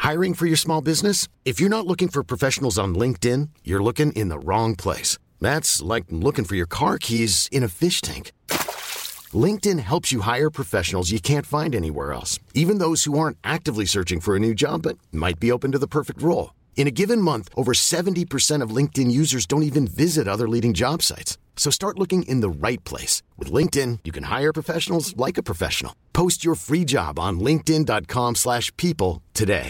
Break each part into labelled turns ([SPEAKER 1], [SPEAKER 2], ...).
[SPEAKER 1] Hiring for your small business? If you're not looking for professionals on LinkedIn, you're looking in the wrong place. That's like looking for your car keys in a fish tank. LinkedIn helps you hire professionals you can't find anywhere else, even those who aren't actively searching for a new job but might be open to the perfect role. In a given month, over 70% of LinkedIn users don't even visit other leading job sites. So start looking in the right place. With LinkedIn, you can hire professionals like a professional. Post your free job on linkedin.com/people today.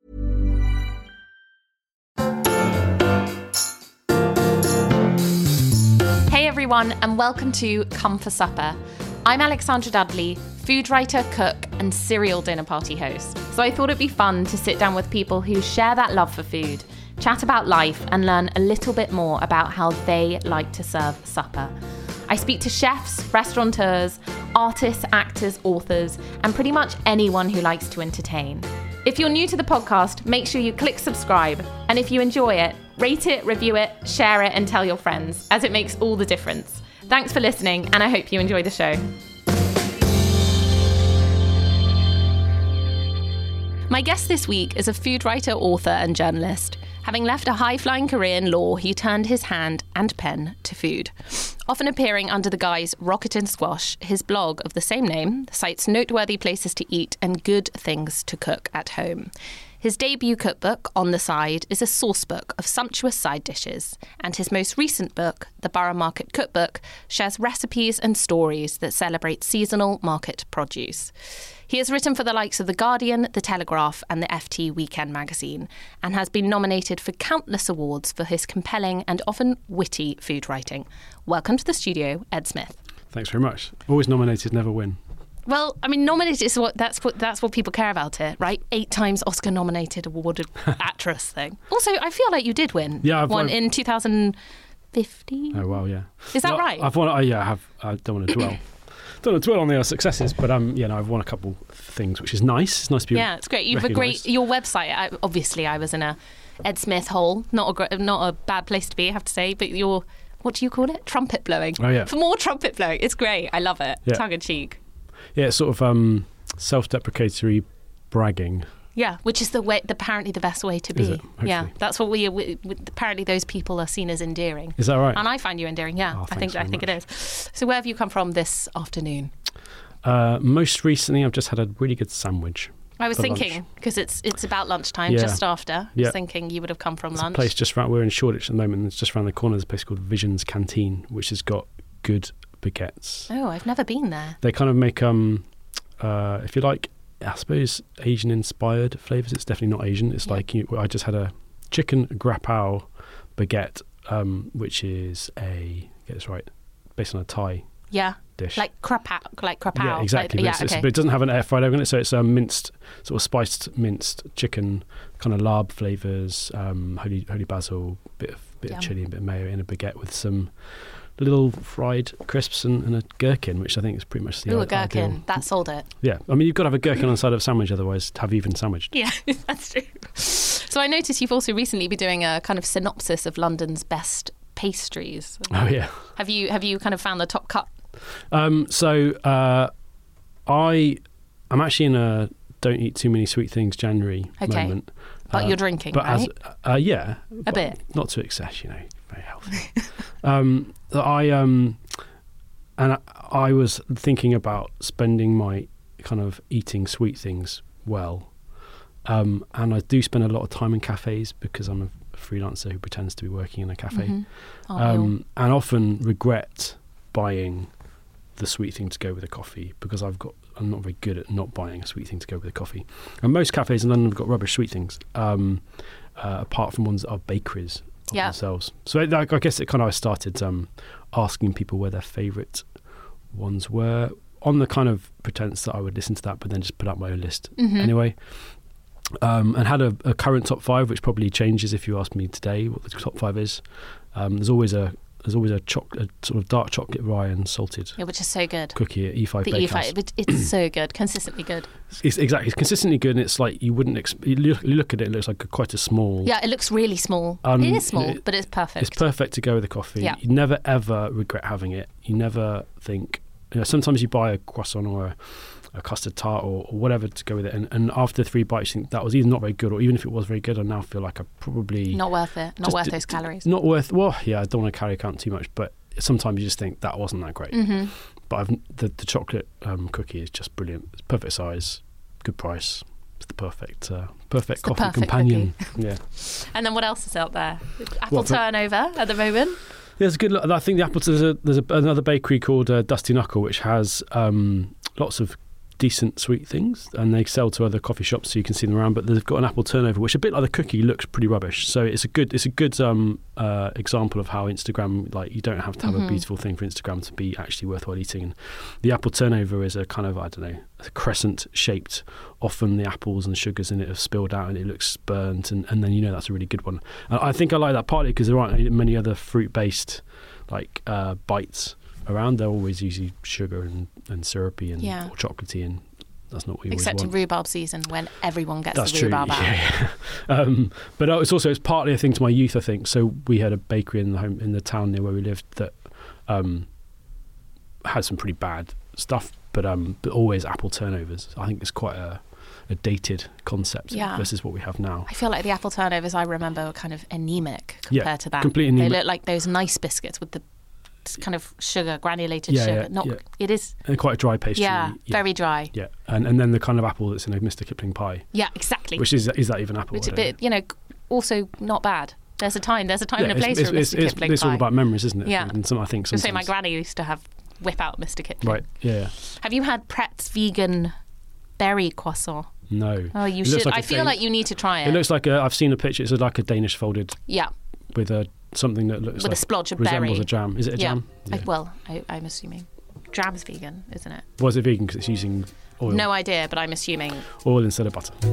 [SPEAKER 2] Hey everyone, and welcome to Come for Supper. I'm Alexandra Dudley, food writer, cook, and serial dinner party host. So I thought it'd be fun to sit down with people who share that love for food, chat about life, and learn a little bit more about how they like to serve supper. I speak to chefs, restaurateurs, artists, actors, authors, and pretty much anyone who likes to entertain. If you're new to the podcast, make sure you click subscribe. And if you enjoy it, rate it, review it, share it, and tell your friends, as it makes all the difference. Thanks for listening, and I hope you enjoy the show. My guest this week is a food writer, author, and journalist. Having left a high-flying career in law, he turned his hand and pen to food. Often appearing under the guise Rocket and Squash, his blog of the same name cites noteworthy places to eat and good things to cook at home. His debut cookbook, On the Side, is a source book of sumptuous side dishes, and his most recent book, The Borough Market Cookbook, shares recipes and stories that celebrate seasonal market produce. He has written for the likes of The Guardian, The Telegraph, and the FT Weekend magazine, and has been nominated for countless awards for his compelling and often witty food writing. Welcome to the studio, Ed Smith.
[SPEAKER 3] Thanks very much. Always nominated, never win.
[SPEAKER 2] Well, I mean, nominated is that's what people care about it, right? 8 times Oscar-nominated, awarded actress thing. Also, I feel like you did win.
[SPEAKER 3] Yeah,
[SPEAKER 2] I've won in 2015.
[SPEAKER 3] Oh wow, yeah.
[SPEAKER 2] Is that right?
[SPEAKER 3] I've won. I have. I don't want to dwell. Don't want to dwell on the successes, but I've won a couple things, which is nice. It's nice to be.
[SPEAKER 2] Yeah, it's great. You've a great your website. Obviously, I was in a Ed Smith hole. Not a bad place to be, I have to say. But your, what do you call it? Trumpet blowing.
[SPEAKER 3] Oh yeah.
[SPEAKER 2] For more trumpet blowing, it's great. I love it.
[SPEAKER 3] Yeah.
[SPEAKER 2] Tongue in cheek.
[SPEAKER 3] Yeah, it's sort of self-deprecatory bragging.
[SPEAKER 2] Yeah, which is apparently the best way to be.
[SPEAKER 3] Is it?
[SPEAKER 2] Yeah, that's what we apparently those people are seen as endearing.
[SPEAKER 3] Is that right?
[SPEAKER 2] And I find you endearing. Yeah,
[SPEAKER 3] Oh,
[SPEAKER 2] I think it is. So where have you come from this afternoon?
[SPEAKER 3] Most recently, I've just had a really good sandwich.
[SPEAKER 2] I was thinking, because it's about lunchtime, just after. I was thinking you would have come from lunch.
[SPEAKER 3] A place just around, we're in Shoreditch at the moment, and it's just around the corner. There's a place called Vision's Canteen, which has got good baguettes.
[SPEAKER 2] Oh, I've never been there.
[SPEAKER 3] They kind of make, if you like, I suppose, Asian-inspired flavours. It's definitely not Asian. It's like, I just had a chicken grapao baguette, which is get this right, based on a Thai dish.
[SPEAKER 2] Like krapao.
[SPEAKER 3] Yeah, exactly.
[SPEAKER 2] Okay.
[SPEAKER 3] But it doesn't have an air fried egg on it, so it's a minced, sort of spiced minced chicken, kind of larb flavours, holy basil, bit of chilli, and a bit of mayo in a baguette with some little fried crisps and a gherkin, which I think is pretty much the
[SPEAKER 2] a gherkin.
[SPEAKER 3] Ideal.
[SPEAKER 2] That sold it.
[SPEAKER 3] Yeah. I mean, you've got to have a gherkin on the side of a sandwich, otherwise have even sandwiched.
[SPEAKER 2] Yeah, that's true. So I noticed you've also recently been doing a kind of synopsis of London's best pastries.
[SPEAKER 3] Oh, yeah.
[SPEAKER 2] Have you kind of found the top cut?
[SPEAKER 3] I'm actually in a don't eat too many sweet things January moment.
[SPEAKER 2] But you're drinking,
[SPEAKER 3] but
[SPEAKER 2] right?
[SPEAKER 3] A
[SPEAKER 2] bit.
[SPEAKER 3] Not to excess, very healthy. I was thinking about spending my kind of eating sweet things well. And I do spend a lot of time in cafes because I'm a freelancer who pretends to be working in a cafe.
[SPEAKER 2] Mm-hmm.
[SPEAKER 3] And often regret buying the sweet thing to go with a coffee because I'm not very good at not buying a sweet thing to go with a coffee. And most cafes in London have got rubbish sweet things, apart from ones that are bakeries of themselves. So I guess it kind of started asking people where their favourite ones were, on the kind of pretense that I would listen to that, but then just put out my own list anyway. And had a current top 5, which probably changes if you ask me today what the top 5 is. There's always a sort of dark chocolate rye and salted,
[SPEAKER 2] which is so good,
[SPEAKER 3] cookie at E5 Bakehouse.
[SPEAKER 2] It's so good, consistently good.
[SPEAKER 3] It's consistently good, and it's like you wouldn't. You look at it, it looks like quite a small.
[SPEAKER 2] Yeah, it looks really small. It is small, but it's perfect.
[SPEAKER 3] It's perfect to go with a coffee.
[SPEAKER 2] Yeah.
[SPEAKER 3] You never ever regret having it. You never think. Sometimes you buy a croissant or a custard tart or whatever to go with it. And after 3 bites, I think that was either not very good, or even if it was very good, I now feel like I probably
[SPEAKER 2] Not worth it. Not worth those calories.
[SPEAKER 3] Not worth. Well, yeah, I don't want to calorie count too much, but sometimes you just think that wasn't that great. But the chocolate cookie is just brilliant. It's perfect size, good price. It's the perfect coffee companion. Yeah.
[SPEAKER 2] And then what else is out there? Apple turnover at the moment.
[SPEAKER 3] There's a good. I think the apple. There's another bakery called Dusty Knuckle, which has lots of decent sweet things, and they sell to other coffee shops, so you can see them around. But they've got an apple turnover, which a bit like the cookie looks pretty rubbish. So it's a good example of how Instagram, like, you don't have to have a beautiful thing for Instagram to be actually worthwhile eating. And the apple turnover is a kind of, I don't know, a crescent shaped. Often the apples and sugars in it have spilled out and it looks burnt, and then you know that's a really good one. And I think I like that partly because there aren't many other fruit based like bites around. They're always usually sugar and syrupy and or chocolatey, and that's not what you
[SPEAKER 2] except
[SPEAKER 3] always want.
[SPEAKER 2] in rhubarb season when everyone gets
[SPEAKER 3] that's
[SPEAKER 2] the rhubarb out.
[SPEAKER 3] Yeah. But it's partly a thing to my youth, I think. So we had a bakery in the town near where we lived that had some pretty bad stuff, but always apple turnovers. I think it's quite a dated concept versus what we have now.
[SPEAKER 2] I feel like the apple turnovers I remember were kind of anemic compared to that.
[SPEAKER 3] Completely anemic.
[SPEAKER 2] They look like those nice biscuits with the kind of sugar, granulated sugar. It is.
[SPEAKER 3] And quite a dry pastry.
[SPEAKER 2] Yeah, very dry.
[SPEAKER 3] Yeah, and then the kind of apple that's in a Mr. Kipling pie.
[SPEAKER 2] Yeah, exactly.
[SPEAKER 3] Which is that even apple?
[SPEAKER 2] Which a bit, also not bad. There's a time and a place for a Mr. Kipling pie.
[SPEAKER 3] It's all about memories, isn't it?
[SPEAKER 2] Yeah.
[SPEAKER 3] And I think sometimes.
[SPEAKER 2] So my granny used to whip out Mr. Kipling.
[SPEAKER 3] Right. Yeah.
[SPEAKER 2] Have you had Pret's vegan berry croissant?
[SPEAKER 3] No.
[SPEAKER 2] Oh, you should. I feel like you need to try it.
[SPEAKER 3] It looks like I've seen a picture. It's like a Danish folded.
[SPEAKER 2] Yeah.
[SPEAKER 3] With something that looks
[SPEAKER 2] with
[SPEAKER 3] like
[SPEAKER 2] a splodge of
[SPEAKER 3] resembles
[SPEAKER 2] berry.
[SPEAKER 3] a jam. Is it a jam?
[SPEAKER 2] Yeah. I'm assuming. Jam's vegan, isn't it?
[SPEAKER 3] Was it vegan because it's using oil?
[SPEAKER 2] No idea, but I'm assuming.
[SPEAKER 3] Oil instead of butter.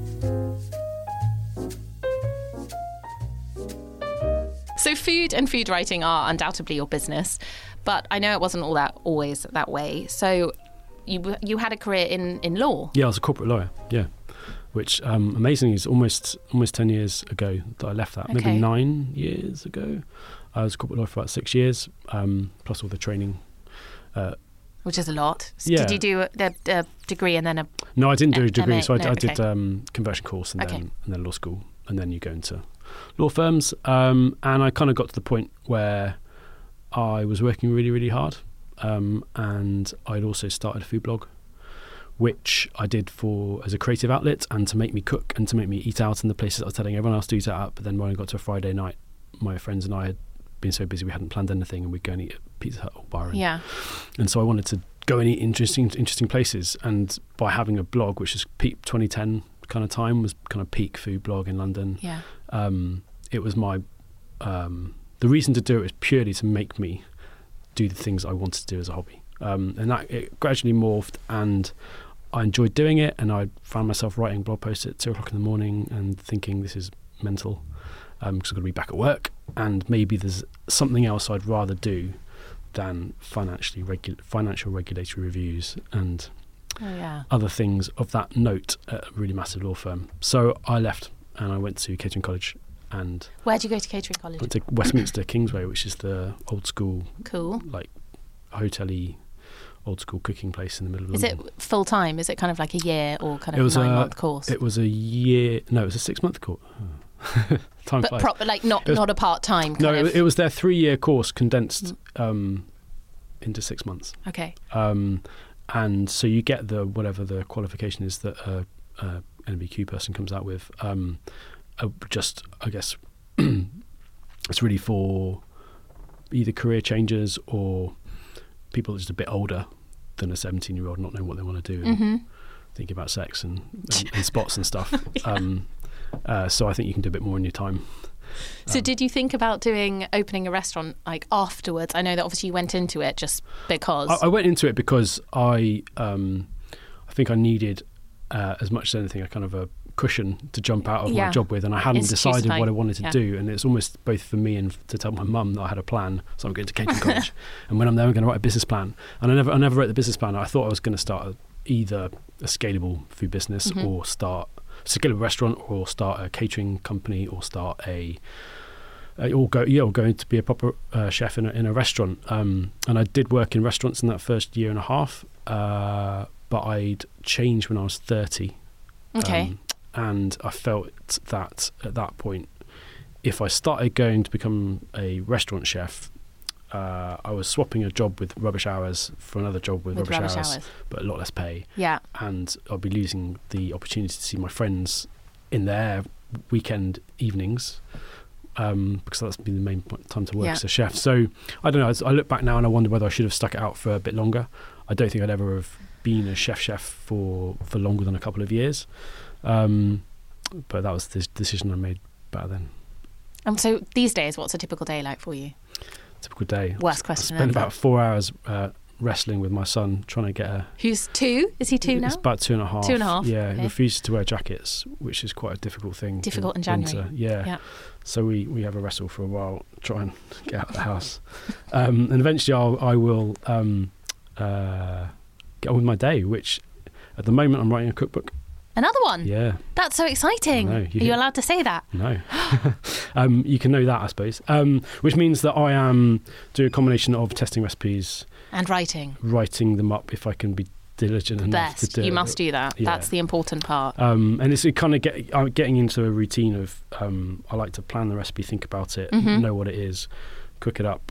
[SPEAKER 2] So food and food writing are undoubtedly your business, but I know it wasn't always that way. So you had a career in law.
[SPEAKER 3] Yeah, I was a corporate lawyer. Yeah. Which amazingly is almost 10 years ago that I left that.
[SPEAKER 2] Okay.
[SPEAKER 3] Maybe 9 years ago. I was a corporate lawyer for about 6 years, plus all the training.
[SPEAKER 2] Which is a lot. So
[SPEAKER 3] yeah.
[SPEAKER 2] Did you do a degree and then a...
[SPEAKER 3] No, I didn't do a degree. So I did
[SPEAKER 2] okay.
[SPEAKER 3] Conversion course and then law school. And then you go into law firms. And I kind of got to the point where I was working really, really hard. And I'd also started a food blog, which I did as a creative outlet and to make me cook and to make me eat out in the places I was telling everyone else to eat out. But then when I got to a Friday night, my friends and I had been so busy we hadn't planned anything, and we'd go and eat at Pizza Hut or bar. And so I wanted to go and eat interesting places. And by having a blog, which is peak 2010 kind of time, was kind of peak food blog in London.
[SPEAKER 2] Yeah.
[SPEAKER 3] It was my the reason to do it was purely to make me do the things I wanted to do as a hobby. And that it gradually morphed, and I enjoyed doing it, and I found myself writing blog posts at 2 o'clock in the morning and thinking this is mental because I've got to be back at work, and maybe there's something else I'd rather do than financial regulatory reviews and other things of that note at a really massive law firm. So I left and I went to catering college. And
[SPEAKER 2] where'd you go to catering college?
[SPEAKER 3] Went to Westminster Kingsway, which is the old school, like hotel-y, old school cooking place in the middle of London.
[SPEAKER 2] Is it full time? Is it kind of like a year or kind of 9-month course?
[SPEAKER 3] It was a year. No, it was a 6-month course. Time flies.
[SPEAKER 2] But not a part time.
[SPEAKER 3] No, it was their 3-year course condensed into 6 months.
[SPEAKER 2] Okay.
[SPEAKER 3] And so you get whatever the qualification is that a NBQ person comes out with. Just, I guess, it's really for either career changers or people just a bit older than a 17-year-old not knowing what they want to do and thinking about sex and spots and stuff. So I think you can do a bit more in your time.
[SPEAKER 2] So did you think about opening a restaurant like afterwards? I know that obviously you went into it just because.
[SPEAKER 3] I went into it because I think I needed, as much as anything, a kind of a cushion to jump out of my job with, and I hadn't decided what I wanted to do, and it's almost both for me and to tell my mum that I had a plan. So I'm going to catering college, and when I'm there I'm going to write a business plan, and I never wrote the business plan. I thought I was going to start either a scalable food business or start a scalable restaurant or start a catering company or start or going to be a proper chef in a restaurant, and I did work in restaurants in that first year and a half, but I'd changed when I was 30.
[SPEAKER 2] Okay.
[SPEAKER 3] And I felt that at that point, if I started going to become a restaurant chef, I was swapping a job with rubbish hours for another job with rubbish hours, but a lot less pay.
[SPEAKER 2] Yeah.
[SPEAKER 3] And I'll be losing the opportunity to see my friends in their weekend evenings, because that's been the main time to work as a chef. So I don't know. I look back now and I wonder whether I should have stuck it out for a bit longer. I don't think I'd ever have been a chef for longer than a couple of years. But that was the decision I made back then.
[SPEAKER 2] And so these days, what's a typical day like for you?
[SPEAKER 3] Typical day.
[SPEAKER 2] Worst question
[SPEAKER 3] I spent
[SPEAKER 2] ever.
[SPEAKER 3] about 4 hours wrestling with my son, trying to get a...
[SPEAKER 2] Who's 2? Is he 2 now?
[SPEAKER 3] It's about 2.5.
[SPEAKER 2] 2.5.
[SPEAKER 3] Yeah,
[SPEAKER 2] okay.
[SPEAKER 3] he refuses to wear jackets, which is quite a difficult thing.
[SPEAKER 2] Difficult in January.
[SPEAKER 3] Winter. Yeah.
[SPEAKER 2] Yeah.
[SPEAKER 3] So we have a wrestle for a while, try and get out of the house. And eventually I will get on with my day, which at the moment I'm writing a cookbook.
[SPEAKER 2] Another one?
[SPEAKER 3] Yeah.
[SPEAKER 2] That's so exciting.
[SPEAKER 3] I know,
[SPEAKER 2] Are you allowed to say that?
[SPEAKER 3] No. You can know that, I suppose. Which means that I am doing a combination of testing recipes
[SPEAKER 2] And writing.
[SPEAKER 3] Writing them up if I can be diligent enough to do it.
[SPEAKER 2] You must do that.
[SPEAKER 3] Yeah.
[SPEAKER 2] That's the important part.
[SPEAKER 3] And it's kind of getting into a routine of I like to plan the recipe, think about it, know what it is, cook it up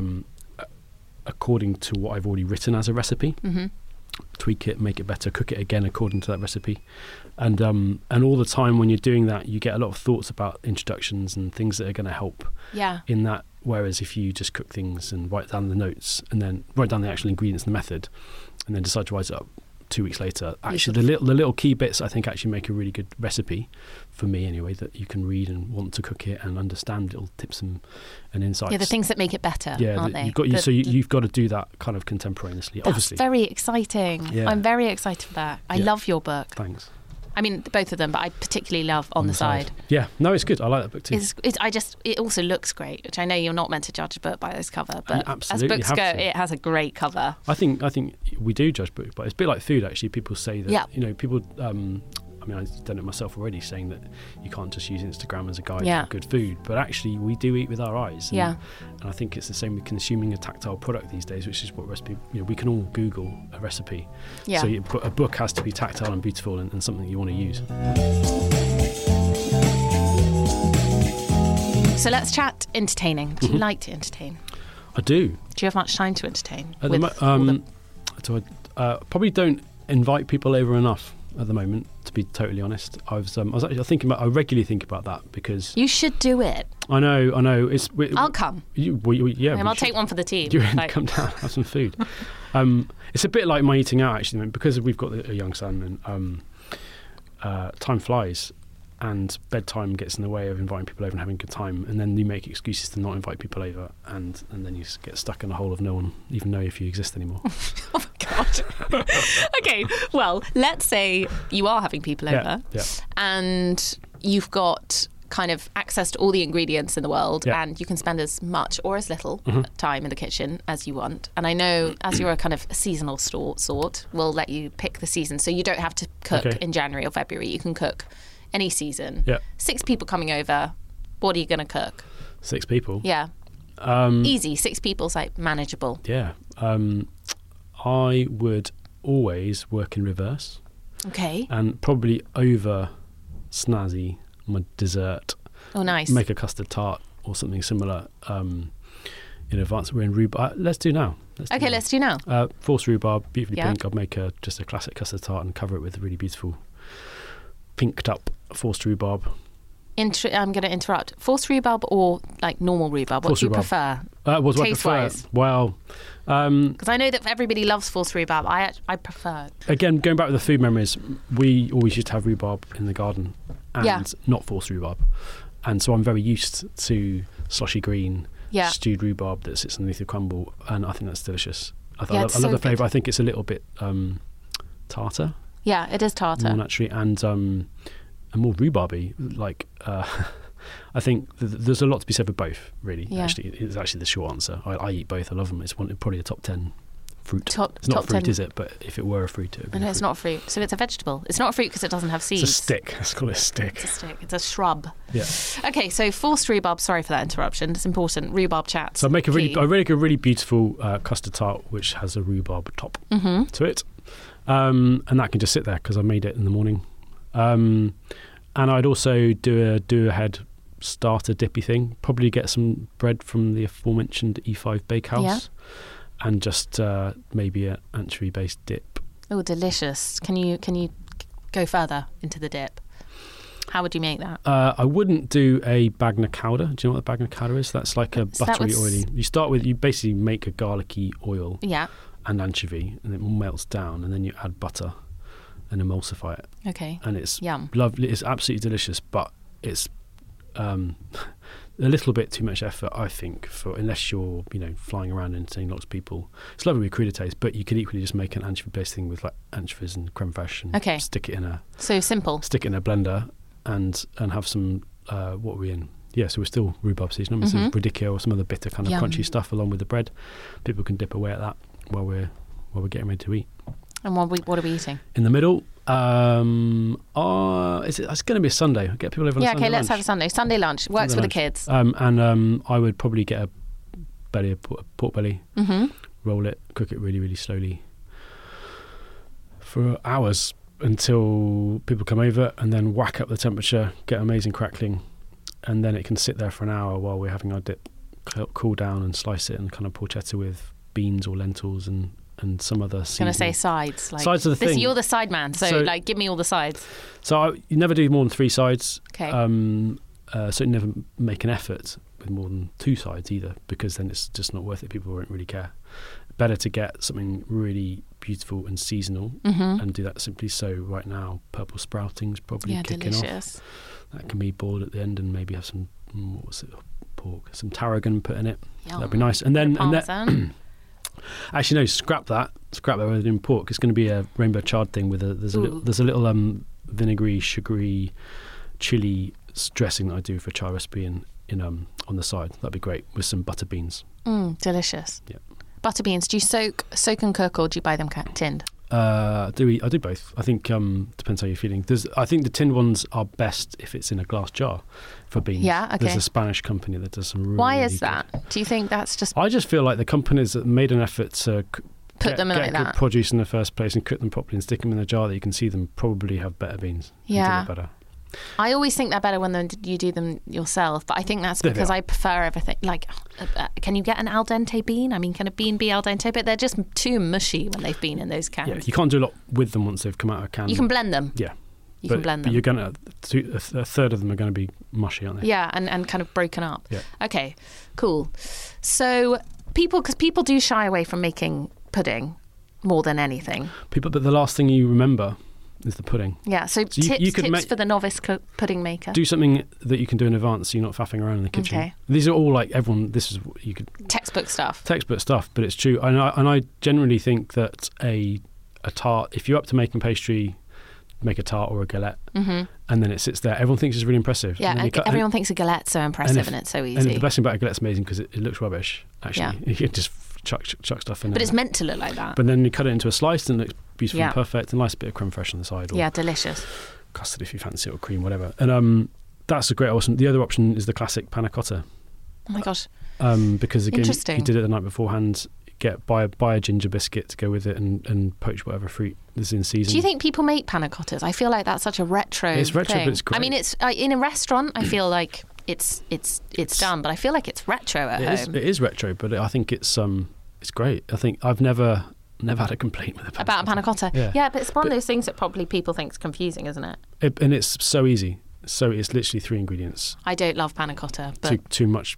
[SPEAKER 3] according to what I've already written as a recipe. Tweak it, make it better, cook it again according to that recipe, and all the time when you're doing that, you get a lot of thoughts about introductions and things that are going to help.
[SPEAKER 2] Yeah.
[SPEAKER 3] In that, whereas if you just cook things and write down the notes and then write down the actual ingredients and the method, and then decide to write it up 2 weeks later, actually the little key bits I think actually make a really good recipe for me anyway, that you can read and want to cook it and understand little tips and insights.
[SPEAKER 2] Yeah, the things that make it better, aren't they?
[SPEAKER 3] You've got to do that kind of contemporaneously.
[SPEAKER 2] That's
[SPEAKER 3] obviously.
[SPEAKER 2] Very exciting.
[SPEAKER 3] Yeah.
[SPEAKER 2] I'm very excited for that. I love your book.
[SPEAKER 3] Thanks.
[SPEAKER 2] I mean, both of them, but I particularly love On the Side.
[SPEAKER 3] Yeah, no, it's good. I like that book too.
[SPEAKER 2] It also looks great, which I know you're not meant to judge a book by its cover, but as
[SPEAKER 3] absolutely
[SPEAKER 2] books
[SPEAKER 3] have
[SPEAKER 2] go,
[SPEAKER 3] to.
[SPEAKER 2] it has a great cover.
[SPEAKER 3] I think we do judge books, but it's a bit like food. Actually, people say that people. I mean, I've done it myself already, saying that you can't just use Instagram as a guide for good food, but actually we do eat with our eyes. And I think it's the same with consuming a tactile product these days, which is what recipe. We can all Google a recipe.
[SPEAKER 2] Yeah.
[SPEAKER 3] So a book has to be tactile and beautiful and something you want to use.
[SPEAKER 2] So let's chat entertaining. Do you like to entertain?
[SPEAKER 3] I do.
[SPEAKER 2] Do you have much time to entertain?
[SPEAKER 3] So I probably don't invite people over enough at the moment, to be totally honest. I was actually thinking about. I regularly think about that because
[SPEAKER 2] you should do it.
[SPEAKER 3] I know.
[SPEAKER 2] I'll come. I'll take one for the team.
[SPEAKER 3] Come down, have some food. It's a bit like my eating out actually, because we've got a young son and time flies, and bedtime gets in the way of inviting people over and having a good time, and then you make excuses to not invite people over, and then you get stuck in a hole of no one even know if you exist anymore.
[SPEAKER 2] Oh my God. Okay, well, let's say you are having people over and you've got kind of access to all the ingredients in the world and you can spend as much or as little time in the kitchen as you want. And I know as you're a kind of seasonal sort, we'll let you pick the season. So you don't have to cook in January or February. You can cook any season. 6 people coming over. What are you going to cook?
[SPEAKER 3] 6 people?
[SPEAKER 2] Yeah. Easy. 6 people's like manageable.
[SPEAKER 3] Yeah. I would always work in reverse.
[SPEAKER 2] Okay.
[SPEAKER 3] And probably over snazzy my dessert.
[SPEAKER 2] Oh, nice.
[SPEAKER 3] Make a custard tart or something similar in advance. We're in rhubarb. Let's do now.
[SPEAKER 2] Let's do now.
[SPEAKER 3] Forced rhubarb, beautifully pink. I'd make just a classic custard tart and cover it with a really beautiful pinked up forced rhubarb.
[SPEAKER 2] I'm going to interrupt. Forced rhubarb or like normal rhubarb? What do you prefer?
[SPEAKER 3] Taste-wise? Well,
[SPEAKER 2] because I know that everybody loves forced rhubarb. I prefer it.
[SPEAKER 3] Again, going back to the food memories, we always used to have rhubarb in the garden and not forced rhubarb. And so I'm very used to sloshy green, stewed rhubarb that sits underneath the crumble, and I think that's delicious. I love the flavour. I think it's a little bit tartar.
[SPEAKER 2] Yeah, it is tartar.
[SPEAKER 3] More naturally, and more rhubarby. Like, I think there's a lot to be said for both, really. Yeah. Actually, it's actually the short answer. I eat both. I love them. It's probably a top 10 fruit. It's not fruit, 10. Is it? But if it were a fruit, it would be
[SPEAKER 2] it's not fruit. So it's a vegetable. It's not a fruit because it doesn't have seeds.
[SPEAKER 3] It's a stick. Let's call it a stick.
[SPEAKER 2] It's a stick. It's a shrub.
[SPEAKER 3] Yeah.
[SPEAKER 2] Okay, so forced rhubarb. Sorry for that interruption. It's important. Rhubarb chat.
[SPEAKER 3] So I make a really beautiful custard tart which has a rhubarb top to it. And that can just sit there because I made it in the morning. And I'd also do a head starter dippy thing. Probably get some bread from the aforementioned E5 Bakehouse, and just maybe an anchovy based dip.
[SPEAKER 2] Oh, delicious! Can you go further into the dip? How would you make that?
[SPEAKER 3] I wouldn't do a bagna cauda. Do you know what a bagna cauda is? That's like a buttery, oily. You basically make a garlicky oil.
[SPEAKER 2] Yeah.
[SPEAKER 3] And anchovy, and it melts down, and then you add butter and emulsify it.
[SPEAKER 2] Okay.
[SPEAKER 3] And it's
[SPEAKER 2] Yum.
[SPEAKER 3] lovely. It's absolutely delicious, but it's a little bit too much effort, I think, for unless you're flying around and seeing lots of people. It's lovely with crudités, but you could equally just make an anchovy-based thing with like anchovies and creme fraiche, and stick it in a blender, and have some what are we in? Yeah, so we're still rhubarb season, with some radicchio or some other bitter kind of crunchy stuff along with the bread. People can dip away at that while we're getting ready to eat.
[SPEAKER 2] And what are we eating?
[SPEAKER 3] In the middle, it's going to be a Sunday. Get people over on a Sunday
[SPEAKER 2] let's have a Sunday lunch. Works for the kids.
[SPEAKER 3] And I would probably get a pork belly, roll it, cook it really, really slowly for hours until people come over, and then whack up the temperature, get amazing crackling, and then it can sit there for an hour while we're having our dip cool down, and slice it and kind of porchetta with beans or lentils and some other seasoning.
[SPEAKER 2] I was going to say sides.
[SPEAKER 3] Sides of the thing.
[SPEAKER 2] You're the side man, so give me all the sides.
[SPEAKER 3] So you never do more than 3 sides.
[SPEAKER 2] Okay.
[SPEAKER 3] So you never make an effort with more than 2 sides either, because then it's just not worth it. People won't really care. Better to get something really beautiful and seasonal and do that simply. So right now, purple sprouting's probably kicking
[SPEAKER 2] delicious.
[SPEAKER 3] off. That can be boiled at the end, and maybe have some pork, some tarragon put in it.
[SPEAKER 2] Yum.
[SPEAKER 3] That'd be nice. And then actually, no, scrap that rather than pork. It's going to be a rainbow chard thing with there's a little vinegary, sugary chili dressing that I do for a char recipe in on the side. That'd be great with some butter beans.
[SPEAKER 2] Delicious.
[SPEAKER 3] Yeah.
[SPEAKER 2] Butter beans. Do you soak and cook, or do you buy them tinned?
[SPEAKER 3] I do both. I think depends how you're feeling. I think the tinned ones are best if it's in a glass jar for beans.
[SPEAKER 2] Yeah, okay.
[SPEAKER 3] There's a Spanish company that does some really
[SPEAKER 2] Why is
[SPEAKER 3] good.
[SPEAKER 2] that? Do you think that's just...
[SPEAKER 3] I just feel like the companies that made an effort to
[SPEAKER 2] put them in like
[SPEAKER 3] good
[SPEAKER 2] that
[SPEAKER 3] produce in the first place and cook them properly and stick them in a jar that you can see them probably have better beans.
[SPEAKER 2] Yeah.
[SPEAKER 3] Better.
[SPEAKER 2] I always think they're better when you do them yourself, but I think that's because I prefer everything. Like, can you get an al dente bean? I mean, can a bean be al dente? But they're just too mushy when they've been in those cans.
[SPEAKER 3] Yeah, you can't do a lot with them once they've come out of a can.
[SPEAKER 2] You can blend them.
[SPEAKER 3] Yeah.
[SPEAKER 2] You can blend them.
[SPEAKER 3] But you're going to, a third of them are going to be mushy, aren't they?
[SPEAKER 2] Yeah, and kind of broken up.
[SPEAKER 3] Yeah.
[SPEAKER 2] Okay, cool. So because people do shy away from making pudding more than anything.
[SPEAKER 3] But the last thing you remember is the pudding.
[SPEAKER 2] Yeah, so tips for the novice pudding maker.
[SPEAKER 3] Do something that you can do in advance so you're not faffing around in the kitchen.
[SPEAKER 2] Okay.
[SPEAKER 3] These are all like this is what you could...
[SPEAKER 2] Textbook stuff,
[SPEAKER 3] but it's true. And I generally think that a tart, if you're up to making pastry, make a tart or a galette, and then it sits there. Everyone thinks it's really impressive.
[SPEAKER 2] Yeah, everyone thinks a galette's so impressive and it's so easy.
[SPEAKER 3] And the best thing about a galette's amazing because it looks rubbish, actually. Yeah. You can just chuck stuff in there.
[SPEAKER 2] But it's meant to look like that.
[SPEAKER 3] But then you cut it into a slice and it looks beautiful and perfect, and a nice bit of creme fraiche on the side. Or
[SPEAKER 2] delicious.
[SPEAKER 3] Custard if you fancy it, or cream, whatever. And that's a great option. The other option is the classic panna cotta.
[SPEAKER 2] Oh my gosh.
[SPEAKER 3] Because again, you did it the night beforehand. Buy a ginger biscuit to go with it and poach whatever fruit is in season.
[SPEAKER 2] Do you think people make panna cottas? I feel like that's such a retro
[SPEAKER 3] It's retro,
[SPEAKER 2] thing.
[SPEAKER 3] but it's great.
[SPEAKER 2] I mean, it's in a restaurant, I feel like it's done, but I feel like it's retro at home.
[SPEAKER 3] It is retro, but I think it's great. I think I've never had a complaint with a
[SPEAKER 2] panna cotta.
[SPEAKER 3] Yeah,
[SPEAKER 2] but it's one of those things that probably people think is confusing, isn't it?
[SPEAKER 3] And it's so easy. So it's literally 3 ingredients.
[SPEAKER 2] I don't love panna cotta, but
[SPEAKER 3] too much,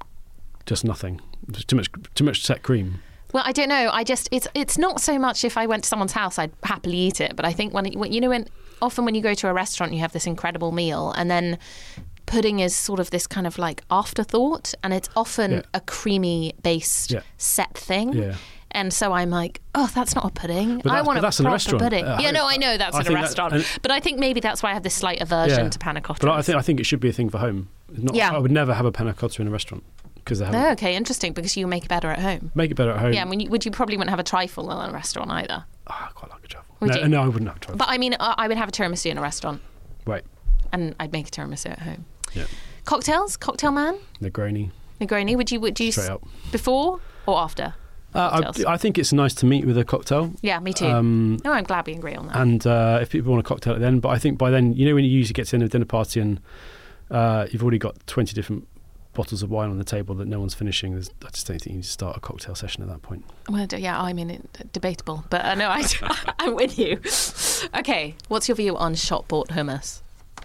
[SPEAKER 3] just nothing. Too much set cream.
[SPEAKER 2] Well, I don't know. It's not so much if I went to someone's house, I'd happily eat it. But I think when often when you go to a restaurant, you have this incredible meal, and then pudding is sort of this kind of like afterthought, and it's often a creamy based set thing. Yeah. And so I'm like, oh, that's not a pudding. I want a proper pudding. I know that's in a restaurant. But I think maybe that's why I have this slight aversion to panna cotta.
[SPEAKER 3] But I think it should be a thing for home. I would never have a panna cotta in a restaurant.
[SPEAKER 2] Okay, interesting, because you make it better at home.
[SPEAKER 3] Make it better at home.
[SPEAKER 2] Yeah, you probably wouldn't have a trifle in a restaurant either.
[SPEAKER 3] Oh, I quite like a trifle.
[SPEAKER 2] No,
[SPEAKER 3] I wouldn't have a trifle.
[SPEAKER 2] But I mean, I would have a tiramisu in a restaurant.
[SPEAKER 3] Right.
[SPEAKER 2] And I'd make a tiramisu at home.
[SPEAKER 3] Yeah.
[SPEAKER 2] Cocktails? Cocktail man?
[SPEAKER 3] Negroni.
[SPEAKER 2] Would you
[SPEAKER 3] straight up.
[SPEAKER 2] Before or after? cocktails.
[SPEAKER 3] I think it's nice to meet with a cocktail.
[SPEAKER 2] Yeah, me too. I'm glad we agree on that.
[SPEAKER 3] And if people want a cocktail then, but I think by then, you know, when you usually get to the end of a dinner party and you've already got 20 different bottles of wine on the table that no one's finishing, I just don't think you need to start a cocktail session at that point.
[SPEAKER 2] Well, yeah, I mean, debatable, but no, I'm with you. Okay, what's your view on shop-bought hummus?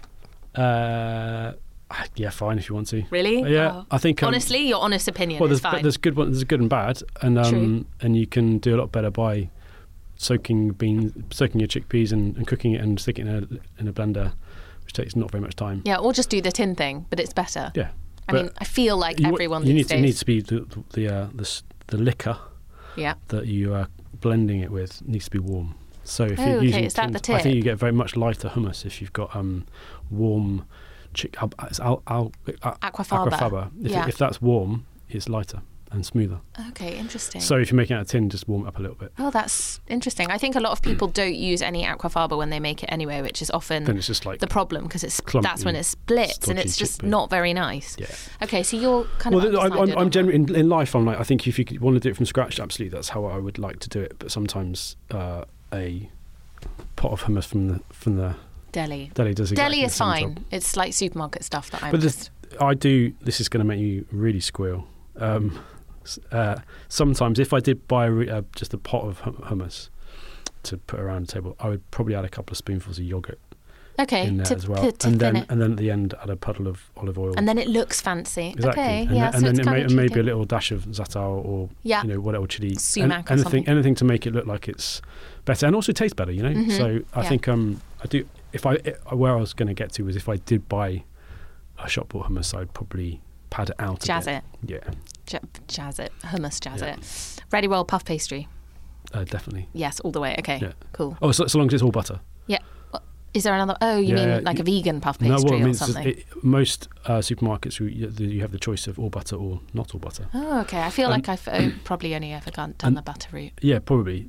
[SPEAKER 3] Yeah, fine if you want to.
[SPEAKER 2] Really?
[SPEAKER 3] Yeah,
[SPEAKER 2] Oh.
[SPEAKER 3] I think
[SPEAKER 2] Honestly, your honest opinion is fine.
[SPEAKER 3] There's good and bad, and you can do a lot better by soaking your chickpeas and cooking it and sticking it in a blender, which takes not very much time.
[SPEAKER 2] Yeah, or just do the tin thing, but it's better.
[SPEAKER 3] Yeah.
[SPEAKER 2] I mean, I feel like everyone
[SPEAKER 3] It
[SPEAKER 2] these days...
[SPEAKER 3] needs to be the liquor that you are blending it with needs to be warm. So if you're using
[SPEAKER 2] is that the tip?
[SPEAKER 3] I think you get very much lighter hummus if you've got warm aquafaba. If that's warm, it's lighter and smoother.
[SPEAKER 2] Okay, interesting.
[SPEAKER 3] So if you're making it out of tin, just warm it up a little bit.
[SPEAKER 2] Oh, that's interesting. I think a lot of people don't use any aquafaba when they make it anyway, which is often
[SPEAKER 3] then it's just like
[SPEAKER 2] the problem because that's when it splits and it's just
[SPEAKER 3] chickpea.
[SPEAKER 2] Not very nice.
[SPEAKER 3] Yeah.
[SPEAKER 2] Okay, so you're kind of
[SPEAKER 3] I'm generally in life. I'm like, I think if you want to do it from scratch, absolutely, that's how I would like to do it. But sometimes a pot of hummus from the
[SPEAKER 2] deli
[SPEAKER 3] does exactly
[SPEAKER 2] deli is
[SPEAKER 3] the same
[SPEAKER 2] fine.
[SPEAKER 3] job.
[SPEAKER 2] It's like supermarket stuff that
[SPEAKER 3] I do. This is going to make you really squeal. Sometimes if I did buy just a pot of hummus to put around the table, I would probably add a couple of spoonfuls of yogurt in there as well, and then at the end add a puddle of olive oil,
[SPEAKER 2] and then it looks fancy.
[SPEAKER 3] Exactly.
[SPEAKER 2] Okay,
[SPEAKER 3] and then maybe a little dash of za'atar or whatever chili,
[SPEAKER 2] sumac,
[SPEAKER 3] anything to make it look like it's better and also taste better. You know, so I think I do. Where I was going to get to was if I did buy a shop bought hummus, I'd probably pad it out.
[SPEAKER 2] Jazz it.
[SPEAKER 3] Yeah.
[SPEAKER 2] Jazz it. Hummus jazz it. Ready roll puff pastry.
[SPEAKER 3] Definitely.
[SPEAKER 2] Yes, all the way. Okay. Yeah. Cool.
[SPEAKER 3] Oh, so long as it's all butter.
[SPEAKER 2] Yeah. Is there another? Oh, you mean like a vegan puff pastry or something?
[SPEAKER 3] Most supermarkets you have the choice of all butter or not all butter.
[SPEAKER 2] Oh, okay. I feel like I've probably only ever done the butter route.
[SPEAKER 3] Yeah, probably.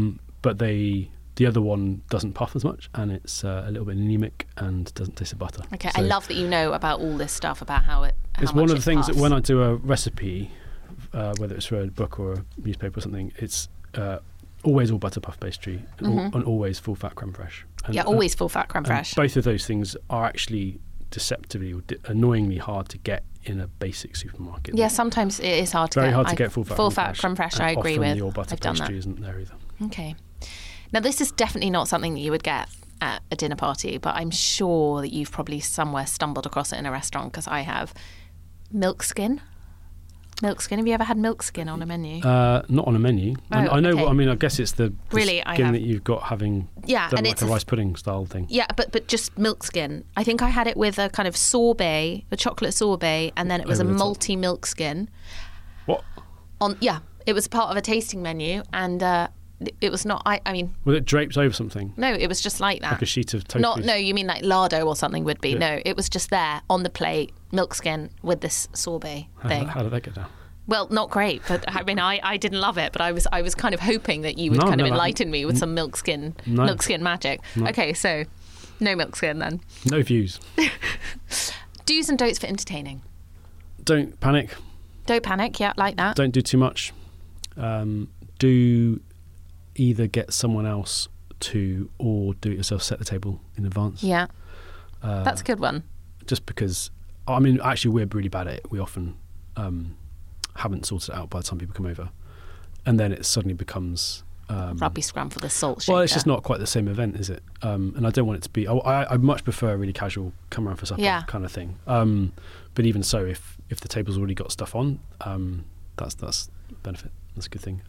[SPEAKER 3] The other one doesn't puff as much, and it's a little bit anemic and doesn't taste of butter.
[SPEAKER 2] Okay, so I love that you know about all this stuff about how
[SPEAKER 3] it's one of the things that when I do a recipe, whether it's for a book or a newspaper or something, it's always all butter puff pastry and always full fat creme fraiche.
[SPEAKER 2] Always full fat creme fraiche.
[SPEAKER 3] Both of those things are actually deceptively or annoyingly hard to get in a basic supermarket.
[SPEAKER 2] Yeah, sometimes it is hard to
[SPEAKER 3] Very
[SPEAKER 2] get.
[SPEAKER 3] hard to get full fat
[SPEAKER 2] creme fraiche. I agree with.
[SPEAKER 3] The all butter pastry isn't there either.
[SPEAKER 2] Okay. Now, this is definitely not something that you would get at a dinner party, but I'm sure that you've probably somewhere stumbled across it in a restaurant because I have. Milk skin. Have you ever had milk skin on a menu?
[SPEAKER 3] Not on a menu. I know.
[SPEAKER 2] Okay.
[SPEAKER 3] I guess it's the skin that you've got having.
[SPEAKER 2] Yeah, and
[SPEAKER 3] like
[SPEAKER 2] it's
[SPEAKER 3] a rice pudding style thing.
[SPEAKER 2] Yeah, but just milk skin. I think I had it with a kind of sorbet, a chocolate sorbet, and then it was a multi milk skin.
[SPEAKER 3] What?
[SPEAKER 2] It was part of a tasting menu, and. It was not. I mean,
[SPEAKER 3] was it draped over something?
[SPEAKER 2] No, it was just like that.
[SPEAKER 3] Like a sheet of tofu.
[SPEAKER 2] No, you mean like lardo or something would be. Yeah. No, it was just there on the plate, milk skin with this sorbet thing.
[SPEAKER 3] How did that get down?
[SPEAKER 2] Well, not great, but I mean, I didn't love it, but I was kind of hoping that you would kind of enlighten me with some milk skin magic. No. Okay, so no milk skin then.
[SPEAKER 3] No views.
[SPEAKER 2] Do's and don'ts for entertaining.
[SPEAKER 3] Don't panic.
[SPEAKER 2] Don't panic. Yeah, like that.
[SPEAKER 3] Don't do too much. Do either get someone else to or do it yourself, set the table in advance.
[SPEAKER 2] Yeah. That's a good one.
[SPEAKER 3] Just because, I mean, actually we're really bad at it. We often haven't sorted it out by the time people come over. And then it suddenly becomes...
[SPEAKER 2] rugby scrum for the salt shaker.
[SPEAKER 3] Well, it's just not quite the same event, is it? And I don't want it to be... I much prefer a really casual come around for supper kind of thing. But even so, if the table's already got stuff on, that's a benefit. That's a good thing.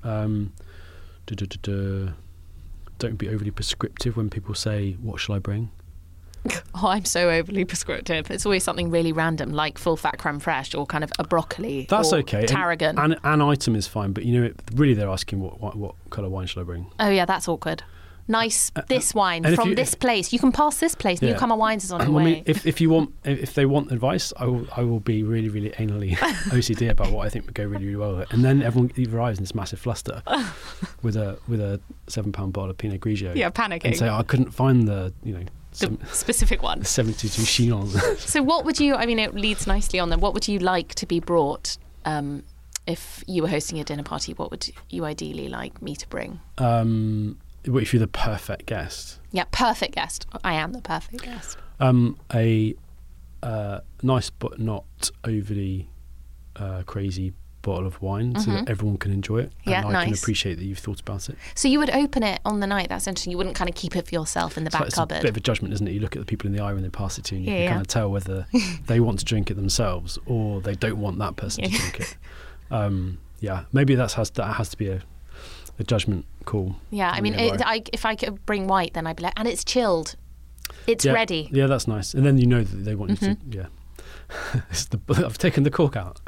[SPEAKER 3] Don't be overly prescriptive when people say, what shall I bring?
[SPEAKER 2] Oh, I'm so overly prescriptive. It's always something really random, like full fat creme fraiche or kind of a broccoli.
[SPEAKER 3] That's okay.
[SPEAKER 2] Tarragon.
[SPEAKER 3] An item is fine, but really they're asking what kind of wine shall I bring?
[SPEAKER 2] Oh yeah, that's awkward. Nice, this wine from this place. You can pass this place. Yeah. Newcomer Wines is on the way.
[SPEAKER 3] If they want advice, I will be really, really anally OCD about what I think would go really, really well with it. And then everyone arrives in this massive fluster with a £7 bottle of Pinot Grigio.
[SPEAKER 2] Yeah, panicking.
[SPEAKER 3] And say, I couldn't find the
[SPEAKER 2] specific one.
[SPEAKER 3] 72 Chinon.
[SPEAKER 2] So what would you? I mean, it leads nicely on then. What would you like to be brought if you were hosting a dinner party, what would you ideally like me to bring?
[SPEAKER 3] If you're the perfect guest.
[SPEAKER 2] Yeah, perfect guest. I am the perfect guest.
[SPEAKER 3] A nice but not overly crazy bottle of wine so that everyone can enjoy it.
[SPEAKER 2] Yeah,
[SPEAKER 3] and I can
[SPEAKER 2] nice.
[SPEAKER 3] appreciate that you've thought about it.
[SPEAKER 2] So you would open it on the night. That's interesting. You wouldn't kind of keep it for yourself in the back
[SPEAKER 3] It's
[SPEAKER 2] cupboard.
[SPEAKER 3] a bit of a judgment, isn't it? You look at the people in the eye when they pass it to you, and you
[SPEAKER 2] Yeah,
[SPEAKER 3] can
[SPEAKER 2] yeah.
[SPEAKER 3] kind of tell whether they want to drink it themselves or they don't want that person to drink it. Maybe that has to be a judgment call.
[SPEAKER 2] Yeah, I mean, if I could bring white, then I'd be like, and it's chilled. It's ready.
[SPEAKER 3] Yeah, that's nice. And then you know that they want you to, yeah. I've taken the cork out.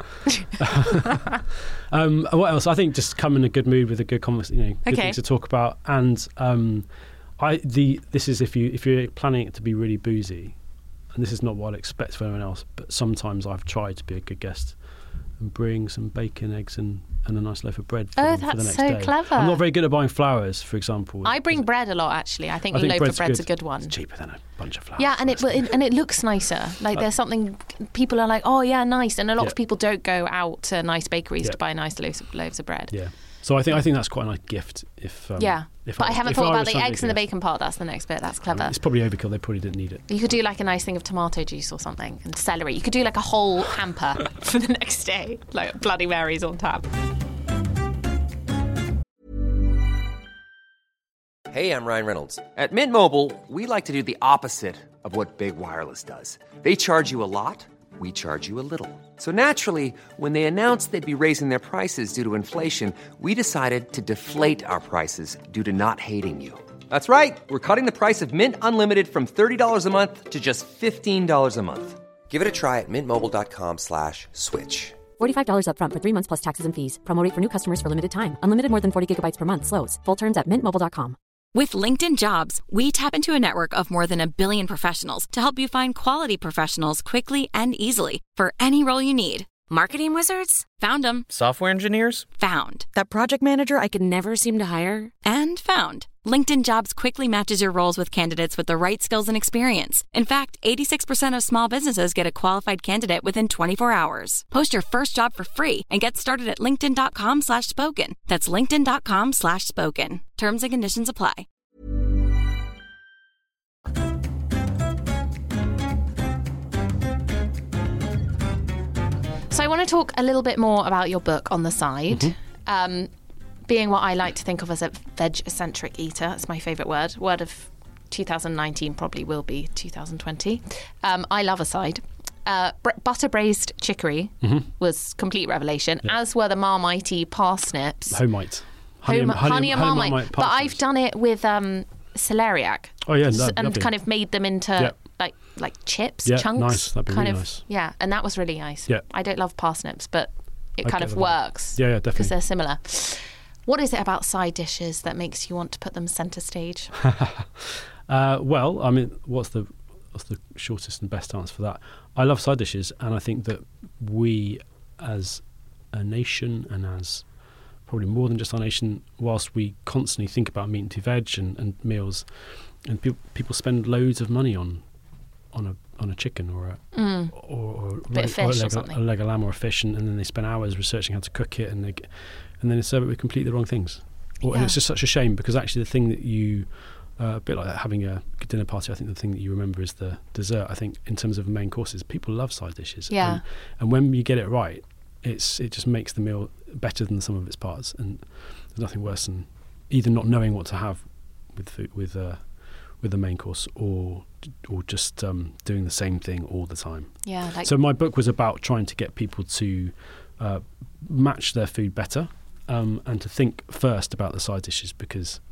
[SPEAKER 3] What else? I think just come in a good mood with a good conversation, good things to talk about. And this is if you're planning it to be really boozy, and this is not what I'd expect for anyone else, but sometimes I've tried to be a good guest and bring some bacon, eggs, and a nice loaf of bread for the next
[SPEAKER 2] so
[SPEAKER 3] day.
[SPEAKER 2] clever.
[SPEAKER 3] I'm not very good at buying flowers, for example.
[SPEAKER 2] I bring bread a lot, actually. I think a loaf of bread's a good one.
[SPEAKER 3] It's cheaper than a bunch of flowers.
[SPEAKER 2] Yeah, and it looks nicer. Like there's something, people are like, oh yeah, nice. And a lot of people don't go out to nice bakeries to buy nice loaves of bread.
[SPEAKER 3] Yeah. So I think that's quite a nice gift. But
[SPEAKER 2] I haven't thought about the eggs and the bacon part. That's the next bit. That's clever.
[SPEAKER 3] It's probably overkill. They probably didn't need it.
[SPEAKER 2] You could do like a nice thing of tomato juice or something, and celery. You could do like a whole hamper for the next day, like Bloody Marys on tap.
[SPEAKER 4] Hey, I'm Ryan Reynolds. At Mint Mobile, we like to do the opposite of what Big Wireless does. They charge you a lot, we charge you a little. So naturally, when they announced they'd be raising their prices due to inflation, we decided to deflate our prices due to not hating you. That's right. We're cutting the price of Mint Unlimited from $30 a month to just $15 a month. Give it a try at mintmobile.com/switch.
[SPEAKER 5] $45 up front for 3 months plus taxes and fees. Promo rate for new customers for limited time. Unlimited more than 40 gigabytes per month. Slows full terms at mintmobile.com.
[SPEAKER 6] With LinkedIn Jobs, we tap into a network of more than 1 billion professionals to help you find quality professionals quickly and easily for any role you need. Marketing wizards? Found them.
[SPEAKER 7] Software engineers?
[SPEAKER 6] Found.
[SPEAKER 5] That project manager I could never seem to hire?
[SPEAKER 6] And found. LinkedIn Jobs quickly matches your roles with candidates with the right skills and experience. In fact, 86% of small businesses get a qualified candidate within 24 hours. Post your first job for free and get started at linkedin.com/spoken. That's linkedin.com/spoken. Terms and conditions apply.
[SPEAKER 2] So I want to talk a little bit more about your book On the Side. Being what I like to think of as a veg-centric eater. It's my favourite word. Word of 2019 probably will be 2020. I love a side. Butter braised chicory was complete revelation, as were the Marmitey parsnips.
[SPEAKER 3] Homite.
[SPEAKER 2] Honey and Marmite. But I've done it with celeriac.
[SPEAKER 3] Oh yeah,
[SPEAKER 2] and
[SPEAKER 3] lovely.
[SPEAKER 2] kind of made them into like chips, chunks.
[SPEAKER 3] Nice. That'd be
[SPEAKER 2] kind
[SPEAKER 3] really
[SPEAKER 2] of,
[SPEAKER 3] nice.
[SPEAKER 2] Yeah, and that was really nice.
[SPEAKER 3] Yeah.
[SPEAKER 2] I don't love parsnips, but it
[SPEAKER 3] I
[SPEAKER 2] kind
[SPEAKER 3] get
[SPEAKER 2] of
[SPEAKER 3] them.
[SPEAKER 2] works.
[SPEAKER 3] Yeah, definitely.
[SPEAKER 2] Because they're similar. What is it about side dishes that makes you want to put them centre stage?
[SPEAKER 3] Well, I mean, what's the shortest and best answer for that? I love side dishes, and I think that we, as a nation, and as probably more than just our nation, whilst we constantly think about meat and veg and meals, and people spend loads of money on a chicken or a
[SPEAKER 2] bit of fish or something.
[SPEAKER 3] a leg of lamb or a fish, and then they spend hours researching how to cook it, and then they serve it with completely the wrong things. And it's just such a shame, because actually the thing that you a bit like having a dinner party, I think the thing that you remember is the dessert. I think in terms of main courses, people love side dishes.
[SPEAKER 2] Yeah.
[SPEAKER 3] And when you get it right, it just makes the meal better than the sum of its parts. And there's nothing worse than either not knowing what to have with food, with the main course, or just doing the same thing all the time.
[SPEAKER 2] Yeah.
[SPEAKER 3] So my book was about trying to get people to match their food better, and to think first about the side dishes, because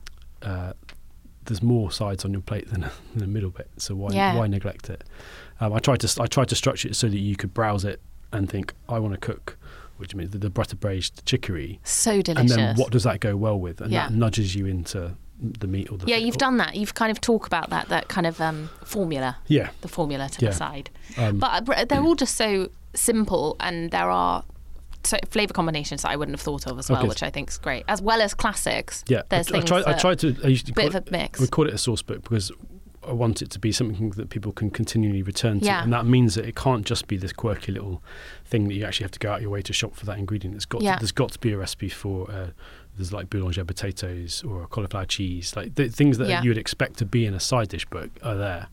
[SPEAKER 3] there's more sides on your plate than the middle bit. So why neglect it? I tried to structure it so that you could browse it and think, I want to cook, which means the butter braised chicory.
[SPEAKER 2] So delicious.
[SPEAKER 3] And then what does that go well with? And that nudges you into the meat or the
[SPEAKER 2] Yeah, you've done that. You've kind of talked about that kind of formula.
[SPEAKER 3] Yeah.
[SPEAKER 2] The formula to the side. But they're all just so simple, and there are flavour combinations that I wouldn't have thought of as well, which I think is great, as well as classics.
[SPEAKER 3] Yeah,
[SPEAKER 2] there's things
[SPEAKER 3] I tried to. I used to
[SPEAKER 2] bit of a mix.
[SPEAKER 3] We call it a source book because I want it to be something that people can continually return to.
[SPEAKER 2] Yeah.
[SPEAKER 3] And that means that it can't just be this quirky little thing that you actually have to go out your way to shop for that ingredient. There's got to be a recipe for there's like boulanger potatoes or cauliflower cheese, like the things that you would expect to be in a side dish book are there.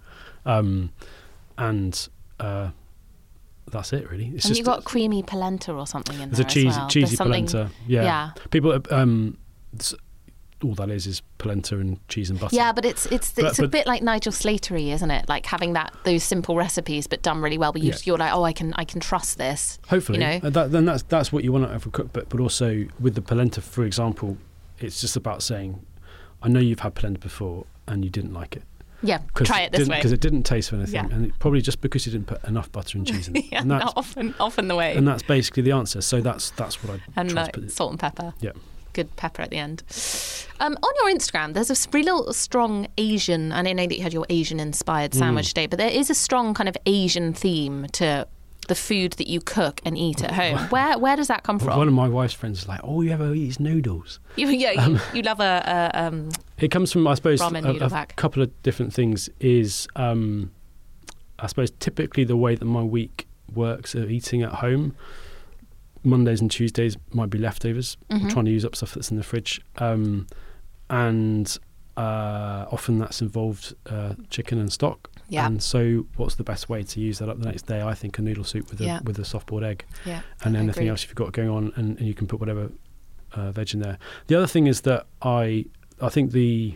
[SPEAKER 3] That's it, really.
[SPEAKER 2] And you've got creamy polenta or something in there.
[SPEAKER 3] There's a cheesy
[SPEAKER 2] something...
[SPEAKER 3] polenta. Yeah. People, all that is polenta and cheese and butter.
[SPEAKER 2] Yeah, but it's a bit like Nigel Slattery, isn't it? Like having those simple recipes, but done really well. But you're like, oh, I can trust this.
[SPEAKER 3] Hopefully,
[SPEAKER 2] you know?
[SPEAKER 3] Then that's what you want out of a cookbook. But also with the polenta, for example, it's just about saying, I know you've had polenta before and you didn't like it.
[SPEAKER 2] Yeah, try it this way.
[SPEAKER 3] Because it didn't taste of anything, and probably just because you didn't put enough butter and cheese in it.
[SPEAKER 2] And that's often the way.
[SPEAKER 3] And that's basically the answer. So that's what I
[SPEAKER 2] and
[SPEAKER 3] try to put.
[SPEAKER 2] Salt and pepper.
[SPEAKER 3] Yeah.
[SPEAKER 2] Good pepper at the end. On your Instagram, there's a real strong Asian, and I know that you had your Asian-inspired sandwich today, but there is a strong kind of Asian theme to the food that you cook and eat at home. Where does that come from?
[SPEAKER 3] One of my wife's friends is like, all you ever eat is noodles.
[SPEAKER 2] You love a
[SPEAKER 3] it comes from, I suppose,
[SPEAKER 2] a
[SPEAKER 3] couple of different things. Is I suppose typically the way that my week works of eating at home, Mondays and Tuesdays might be leftovers. I'm trying to use up stuff that's in the fridge, and often that's involved chicken and stock.
[SPEAKER 2] Yeah.
[SPEAKER 3] And so what's the best way to use that up the next day? I think a noodle soup with a soft-boiled egg.
[SPEAKER 2] Yeah.
[SPEAKER 3] And anything else you've got going on, and you can put whatever veg in there. The other thing is that I think the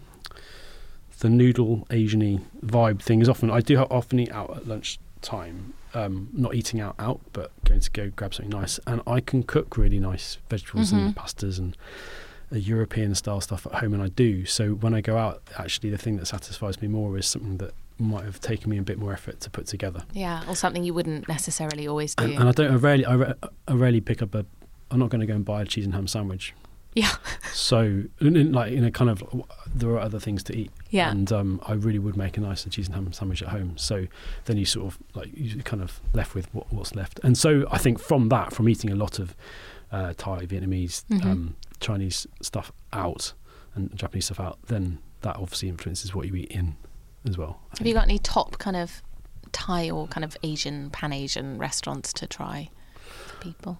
[SPEAKER 3] noodle Asian-y vibe thing is often eat out at lunchtime. Not eating out, but going to go grab something nice. And I can cook really nice vegetables and pastas and European style stuff at home, and I do. So when I go out, actually the thing that satisfies me more is something that might have taken me a bit more effort to put together. Yeah,
[SPEAKER 2] or something you wouldn't necessarily always do.
[SPEAKER 3] And I rarely pick up I'm not going to go and buy a cheese and ham sandwich.
[SPEAKER 2] Yeah.
[SPEAKER 3] So, there are other things to eat.
[SPEAKER 2] Yeah.
[SPEAKER 3] And I really would make a nicer cheese and ham sandwich at home. So then you sort of you're kind of left with what's left. And so I think from eating a lot of Thai, Vietnamese, Chinese stuff out and Japanese stuff out, then that obviously influences what you eat in as well.
[SPEAKER 2] Have you got any top kind of Thai or kind of Pan-Asian restaurants to try for people?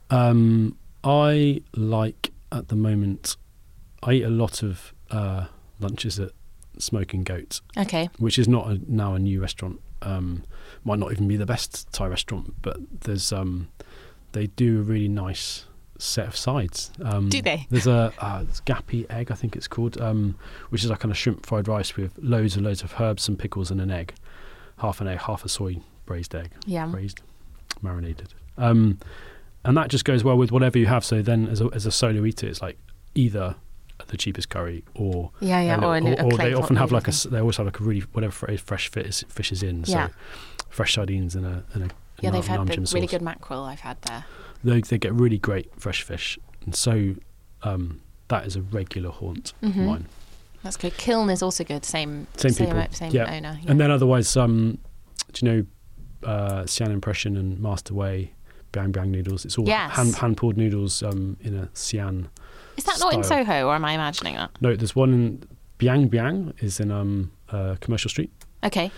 [SPEAKER 3] I like, at the moment, I eat a lot of lunches at Smoking Goat.
[SPEAKER 2] Okay.
[SPEAKER 3] Which is now a new restaurant. Might not even be the best Thai restaurant, but there's they do a really nice set of sides.
[SPEAKER 2] Do they?
[SPEAKER 3] There's it's gapi egg, I think it's called, which is like kind of shrimp fried rice with loads and loads of herbs, some pickles and an egg. Half an egg, half a soy braised egg.
[SPEAKER 2] Yeah.
[SPEAKER 3] Braised, marinated. And that just goes well with whatever you have. So then as a solo eater, it's like either the cheapest curry or
[SPEAKER 2] or they
[SPEAKER 3] often have they always have like a really whatever fresh fish is in. So fresh sardines and a
[SPEAKER 2] they've had the
[SPEAKER 3] sauce.
[SPEAKER 2] really good mackerel I've had there.
[SPEAKER 3] They get really great fresh fish, and so that is a regular haunt of mine.
[SPEAKER 2] That's good. Kiln is also good. Same
[SPEAKER 3] people.
[SPEAKER 2] Owner. Yeah.
[SPEAKER 3] And then otherwise, do you know Sian Impression and Master Way? Biang Biang noodles. It's all hand poured noodles in a Sian.
[SPEAKER 2] Is that not in Soho, or am I imagining that?
[SPEAKER 3] No, there's one in Biang Biang is in Commercial Street.
[SPEAKER 2] Okay.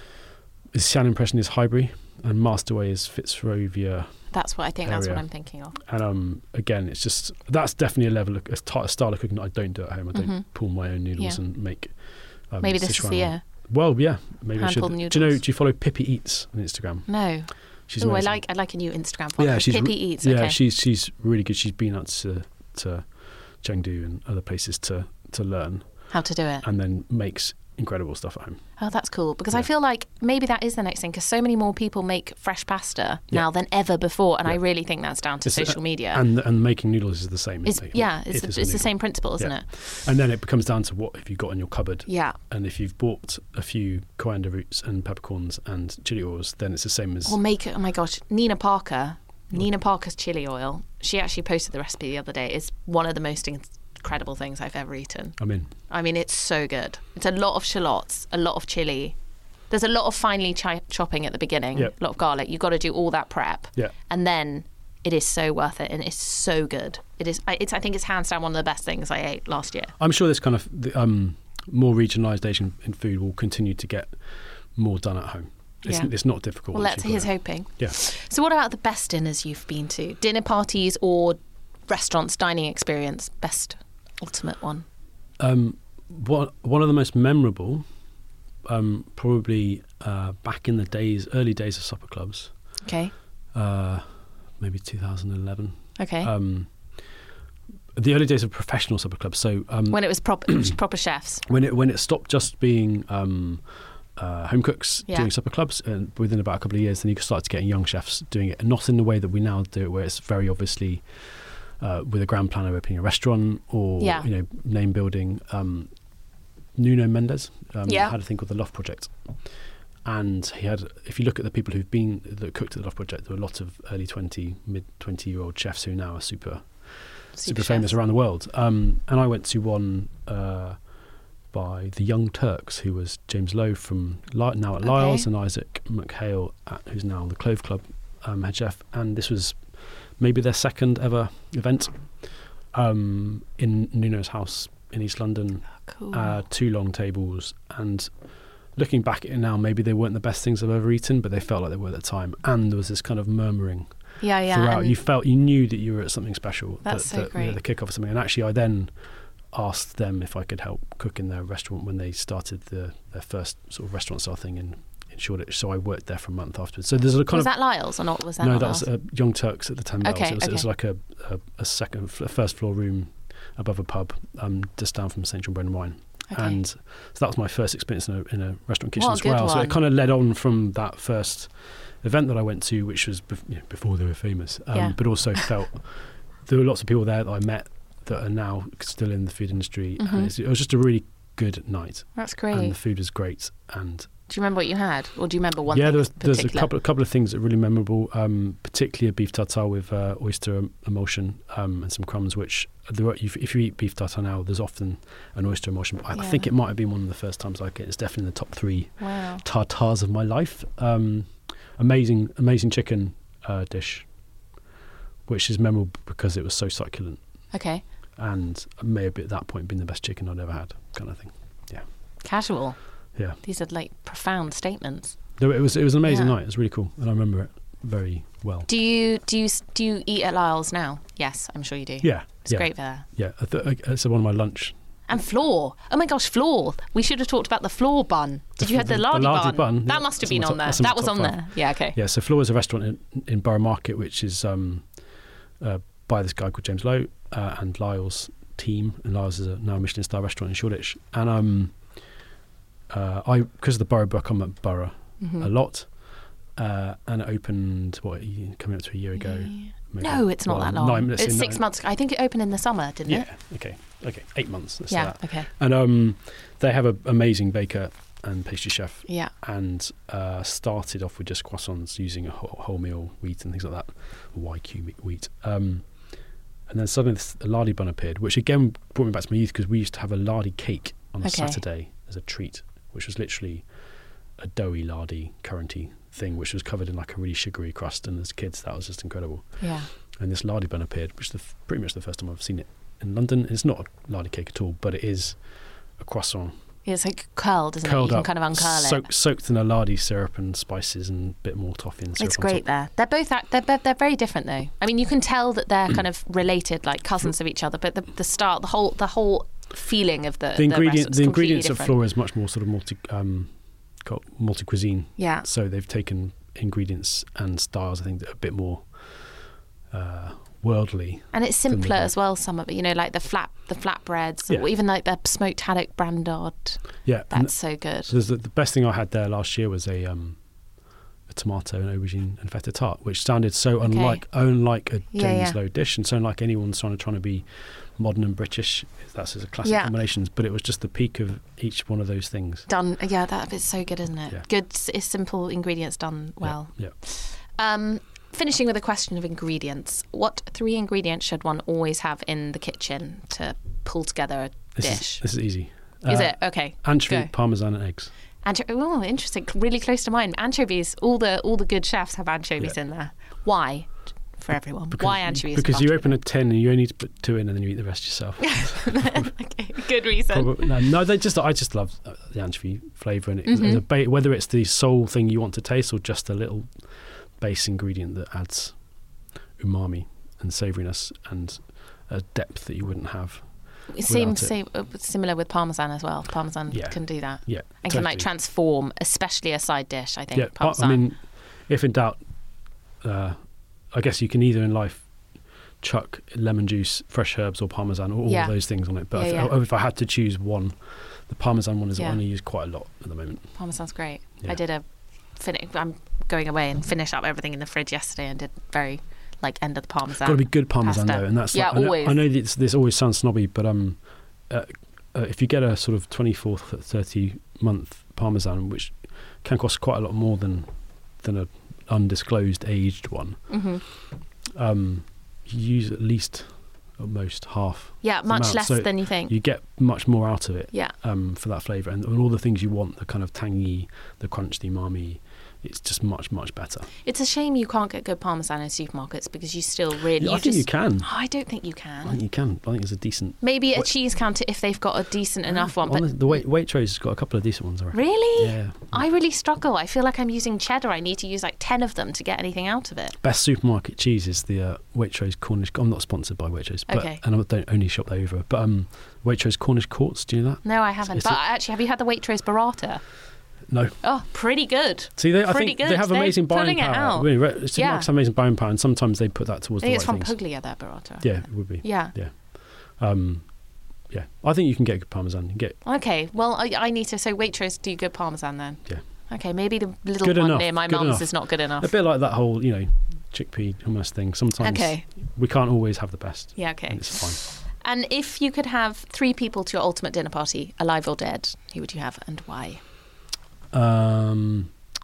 [SPEAKER 3] Sian Impression is Highbury, and Master Way is Fitzrovia.
[SPEAKER 2] That's what I think. Area. That's what I'm thinking of.
[SPEAKER 3] And again, it's just that's definitely a level of a style of cooking that I don't do at home. I don't pull my own noodles and make.
[SPEAKER 2] Maybe this is the year.
[SPEAKER 3] Well, yeah, maybe I should.
[SPEAKER 2] Noodles.
[SPEAKER 3] Do you follow Pippi Eats on Instagram?
[SPEAKER 2] No.
[SPEAKER 3] She's
[SPEAKER 2] I like a new Instagram follower.
[SPEAKER 3] Yeah,
[SPEAKER 2] Pippi Eats.
[SPEAKER 3] Yeah,
[SPEAKER 2] okay.
[SPEAKER 3] she's really good. She's been out to Chengdu and other places to learn
[SPEAKER 2] how to do it,
[SPEAKER 3] and then makes incredible stuff at home.
[SPEAKER 2] Oh, that's cool, because I feel like maybe that is the next thing, because so many more people make fresh pasta now than ever before, and I really think that's down to social media.
[SPEAKER 3] And making noodles is the same.
[SPEAKER 2] It's the same principle, isn't it?
[SPEAKER 3] And then it becomes down to what have you got in your cupboard.
[SPEAKER 2] Yeah.
[SPEAKER 3] And if you've bought a few coriander roots and peppercorns and chili oils, then it's the same as.
[SPEAKER 2] Or make it. Oh my gosh, Nina Parker's chili oil. She actually posted the recipe the other day. It's one of the most incredible things I've ever eaten. I mean, it's so good. It's a lot of shallots, a lot of chili. There's a lot of finely chopping at the beginning, a lot of garlic. You've got to do all that prep.
[SPEAKER 3] Yeah.
[SPEAKER 2] And then it is so worth it, and it's so good. It is. I think it's hands down one of the best things I ate last year.
[SPEAKER 3] I'm sure this kind of more regionalisation in food will continue to get more done at home. It's not difficult.
[SPEAKER 2] Well, here's hoping.
[SPEAKER 3] Yeah.
[SPEAKER 2] So what about the best dinners you've been to? Dinner parties or restaurants, dining experience? Best, ultimate one?
[SPEAKER 3] One of the most memorable, probably back in the early days of supper clubs.
[SPEAKER 2] Okay.
[SPEAKER 3] Maybe 2011.
[SPEAKER 2] Okay.
[SPEAKER 3] The early days of professional supper clubs. So
[SPEAKER 2] when it was proper chefs.
[SPEAKER 3] When it stopped just being home cooks doing supper clubs, and within about a couple of years, then you started getting young chefs doing it, and not in the way that we now do it, where it's very obviously with a grand plan of opening a restaurant or name building. Nuno Mendes had a thing called the Loft Project, and he had. If you look at the people that cooked at the Loft Project, there were a lot of early 20, mid 20-year-old chefs who now are super famous around the world. And I went to one by the Young Turks, who was James Lowe from now at Lyle's, and Isaac McHale, who's now the Clove Club head chef. And this was maybe their second ever event in Nuno's house in East London. Cool. 2 long tables, and looking back at it now, maybe they weren't the best things I've ever eaten, but they felt like they were at the time. And there was this kind of murmuring throughout. You knew that you were at something special.
[SPEAKER 2] That's so great.
[SPEAKER 3] The kickoff of something. And actually, I then asked them if I could help cook in their restaurant when they started their first sort of restaurant style thing in Shoreditch. So I worked there for a month afterwards. So there's a kind
[SPEAKER 2] was that Lyle's or not? Was that
[SPEAKER 3] no?
[SPEAKER 2] Not
[SPEAKER 3] That was Young Turks at the 10 Bells. It was like a first floor room above a pub, just down from St John Bread and Wine.
[SPEAKER 2] Okay.
[SPEAKER 3] And so that was my first experience in a restaurant kitchen as well.
[SPEAKER 2] One.
[SPEAKER 3] So it kind of led on from that first event that I went to, which was before they were famous, but also felt there were lots of people there that I met that are now still in the food industry.
[SPEAKER 2] Mm-hmm.
[SPEAKER 3] And it was just a really good night.
[SPEAKER 2] That's great.
[SPEAKER 3] And the food was great. And
[SPEAKER 2] do you remember what you had, or do you remember one?
[SPEAKER 3] Yeah, there's a couple of things that are really memorable. Particularly a beef tartare with oyster emulsion and some crumbs. Which if you eat beef tartare now, there's often an oyster emulsion. But I think it might have been one of the first times I get. It's definitely in the top 3 tartares of my life. Amazing chicken dish, which is memorable because it was so succulent.
[SPEAKER 2] Okay.
[SPEAKER 3] And may have at that point been the best chicken I'd ever had, kind of thing. Yeah.
[SPEAKER 2] Casual.
[SPEAKER 3] Yeah.
[SPEAKER 2] These are like profound statements.
[SPEAKER 3] It was an amazing night. It was really cool, and I remember it very well.
[SPEAKER 2] Do you eat at Lyle's now? Yes, I'm sure you do.
[SPEAKER 3] Yeah.
[SPEAKER 2] It's great there.
[SPEAKER 3] Yeah. It's one of my lunch.
[SPEAKER 2] And floor. Oh my gosh, floor. We should have talked about the floor bun. Did you have the lardy bun? That must have been on there. That was on there. Yeah, okay.
[SPEAKER 3] Yeah, so Floor is a restaurant in Borough Market, which is by this guy called James Lowe and Lyle's team. And Lyle's is now a Michelin star restaurant in Shoreditch. And I, because of the Borough book, I'm at Borough a lot. And it opened, coming up to a year ago. Maybe.
[SPEAKER 2] No, it's not that long. It's 6
[SPEAKER 3] 9
[SPEAKER 2] months. I think it opened in the summer, didn't it?
[SPEAKER 3] Yeah, okay. 8 months. Let's say that.
[SPEAKER 2] Okay.
[SPEAKER 3] And they have an amazing baker and pastry chef.
[SPEAKER 2] Yeah.
[SPEAKER 3] And started off with just croissants using a wholemeal wheat and things like that, YQ wheat. And then suddenly a lardy bun appeared, which again brought me back to my youth because we used to have a lardy cake on a Saturday as a treat, which was literally a doughy lardy currenty thing, which was covered in like a really sugary crust. And as kids, that was just incredible.
[SPEAKER 2] Yeah.
[SPEAKER 3] And this lardy bun appeared, which is pretty much the first time I've seen it in London. It's not a lardy cake at all, but it is a croissant.
[SPEAKER 2] It's like curled, isn't it? You can kind of uncurl it.
[SPEAKER 3] Soaked in a lardy syrup and spices and a bit more toffee and syrup.
[SPEAKER 2] It's great there. They're both they're very different though. I mean, you can tell that they're kind of related, like cousins of each other. But the whole feeling of the
[SPEAKER 3] ingredients of Floor is much more sort of multi cuisine.
[SPEAKER 2] Yeah.
[SPEAKER 3] So they've taken ingredients and styles, I think, that are a bit more worldly,
[SPEAKER 2] and it's simpler as well. Some of it, like the flatbreads, or even like the smoked haddock brandade.
[SPEAKER 3] Yeah,
[SPEAKER 2] that's so good.
[SPEAKER 3] So the best thing I had there last year was a tomato and aubergine and feta tart, which sounded so unlike a James Lowe dish, and so unlike anyone's trying to be modern and British. That's a classic combinations, but it was just the peak of each one of those things.
[SPEAKER 2] Done, that is so good, isn't it?
[SPEAKER 3] Yeah.
[SPEAKER 2] Good, simple ingredients done well.
[SPEAKER 3] Yeah.
[SPEAKER 2] Finishing with a question of ingredients. What 3 ingredients should one always have in the kitchen to pull together a dish?
[SPEAKER 3] This is easy.
[SPEAKER 2] Is it? Okay.
[SPEAKER 3] Anchovy, parmesan and eggs.
[SPEAKER 2] Oh, interesting. Really close to mine. Anchovies. All the good chefs have anchovies in there. Why? for everyone. Why anchovies?
[SPEAKER 3] Because you open a tin and you only need to put 2 in and then you eat the rest yourself.
[SPEAKER 2] Okay, good reason.
[SPEAKER 3] No, I just love the anchovy flavour in it. As a whether it's the sole thing you want to taste or just a little base ingredient that adds umami and savouriness and a depth that you wouldn't have.
[SPEAKER 2] Similar with Parmesan as well. Parmesan can do that.
[SPEAKER 3] Yeah,
[SPEAKER 2] and
[SPEAKER 3] totally.
[SPEAKER 2] can transform, especially a side dish, I think.
[SPEAKER 3] Yeah,
[SPEAKER 2] Parmesan.
[SPEAKER 3] I mean, if in doubt, I guess you can either in life chuck lemon juice, fresh herbs or Parmesan or all of those things on it. But if I had to choose one, the Parmesan one is the one I use quite a lot at the moment.
[SPEAKER 2] Parmesan's great.
[SPEAKER 3] Yeah.
[SPEAKER 2] I did I'm going away and finish up everything in the fridge yesterday and did very end of the Parmesan.
[SPEAKER 3] Got to be good Parmesan
[SPEAKER 2] pasta.
[SPEAKER 3] though, and that's
[SPEAKER 2] always.
[SPEAKER 3] I know this always sounds snobby, but if you get a sort of 24, 30 month Parmesan, which can cost quite a lot more than an undisclosed aged one, you use at least almost half.
[SPEAKER 2] Yeah, much less than you think.
[SPEAKER 3] You get much more out of it.
[SPEAKER 2] Yeah.
[SPEAKER 3] For that flavour and all the things you want, the kind of tangy, the crunch, the umami. It's just much, much better.
[SPEAKER 2] It's a shame you can't get good Parmesan in supermarkets because you still really...
[SPEAKER 3] I think you can.
[SPEAKER 2] Oh, I don't think you can.
[SPEAKER 3] I think you can. I think it's a decent...
[SPEAKER 2] Maybe a cheese counter if they've got a decent enough one. But
[SPEAKER 3] the Waitrose has got a couple of decent ones, I reckon.
[SPEAKER 2] Really?
[SPEAKER 3] Yeah.
[SPEAKER 2] I really struggle. I feel like I'm using cheddar. I need to use 10 of them to get anything out of it.
[SPEAKER 3] Best supermarket cheese is the Waitrose Cornish... I'm not sponsored by Waitrose, and I don't only shop there over. But Waitrose Cornish Courts, do you know that?
[SPEAKER 2] No, I haven't. Actually, have you had the Waitrose burrata?
[SPEAKER 3] No.
[SPEAKER 2] Oh, pretty good.
[SPEAKER 3] See, I think they have amazing buying power. Supermarkets have amazing buying power, and sometimes they put that towards the right things.
[SPEAKER 2] I think it's from Puglia, that burrata.
[SPEAKER 3] Yeah, it would be.
[SPEAKER 2] Yeah.
[SPEAKER 3] Yeah. I think you can get good Parmesan.
[SPEAKER 2] Okay, well, I need to... So Waitrose do good Parmesan then?
[SPEAKER 3] Yeah.
[SPEAKER 2] Okay, maybe the little
[SPEAKER 3] good
[SPEAKER 2] one
[SPEAKER 3] enough,
[SPEAKER 2] near my mum's is not good enough.
[SPEAKER 3] A bit like that whole, chickpea hummus thing. Sometimes we can't always have the best.
[SPEAKER 2] Yeah, okay.
[SPEAKER 3] And it's fine.
[SPEAKER 2] And if you could have 3 people to your ultimate dinner party, alive or dead, who would you have and why?
[SPEAKER 3] I'd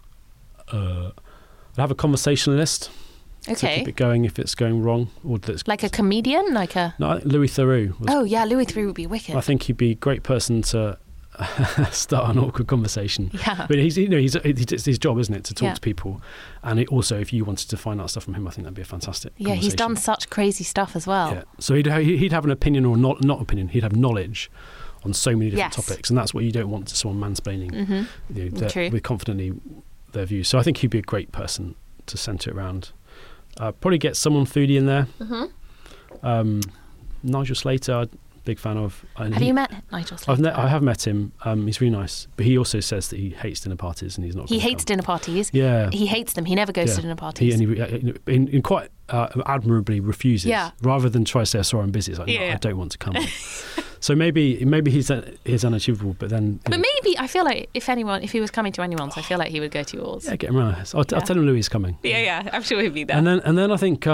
[SPEAKER 3] have a conversationalist.
[SPEAKER 2] Okay.
[SPEAKER 3] To keep it going if it's going wrong. Or that's
[SPEAKER 2] like a comedian?
[SPEAKER 3] No, I think Louis Theroux.
[SPEAKER 2] Louis Theroux would be wicked.
[SPEAKER 3] I think he'd be a great person to start an awkward conversation.
[SPEAKER 2] Yeah.
[SPEAKER 3] But it's his job, isn't it, to talk to people. And if you wanted to find out stuff from him, I think that'd be a fantastic conversation.
[SPEAKER 2] He's done such crazy stuff as well.
[SPEAKER 3] Yeah. So he'd have an opinion or not opinion. He'd have knowledge on so many different topics, and that's what you don't want to someone mansplaining with confidently their views. So I think he'd be a great person to centre it around. Probably get someone foodie in there. Nigel Slater, big fan of.
[SPEAKER 2] Have you met Nigel Slater?
[SPEAKER 3] I have met him. He's really nice, but he also says that he hates dinner parties and he's not.
[SPEAKER 2] He hates dinner parties.
[SPEAKER 3] Yeah,
[SPEAKER 2] he hates them. He never goes to dinner parties.
[SPEAKER 3] He quite admirably refuses.
[SPEAKER 2] Yeah.
[SPEAKER 3] Rather than try to say, "Sorry, I'm busy." It's like, no, I don't want to come. So maybe he's unachievable, but then.
[SPEAKER 2] But maybe I feel like if he was coming to anyone's, I feel like he would go to yours.
[SPEAKER 3] Yeah, get him around. I'll tell him Louis is coming.
[SPEAKER 2] Yeah, I'm sure he'd be there.
[SPEAKER 3] And then I think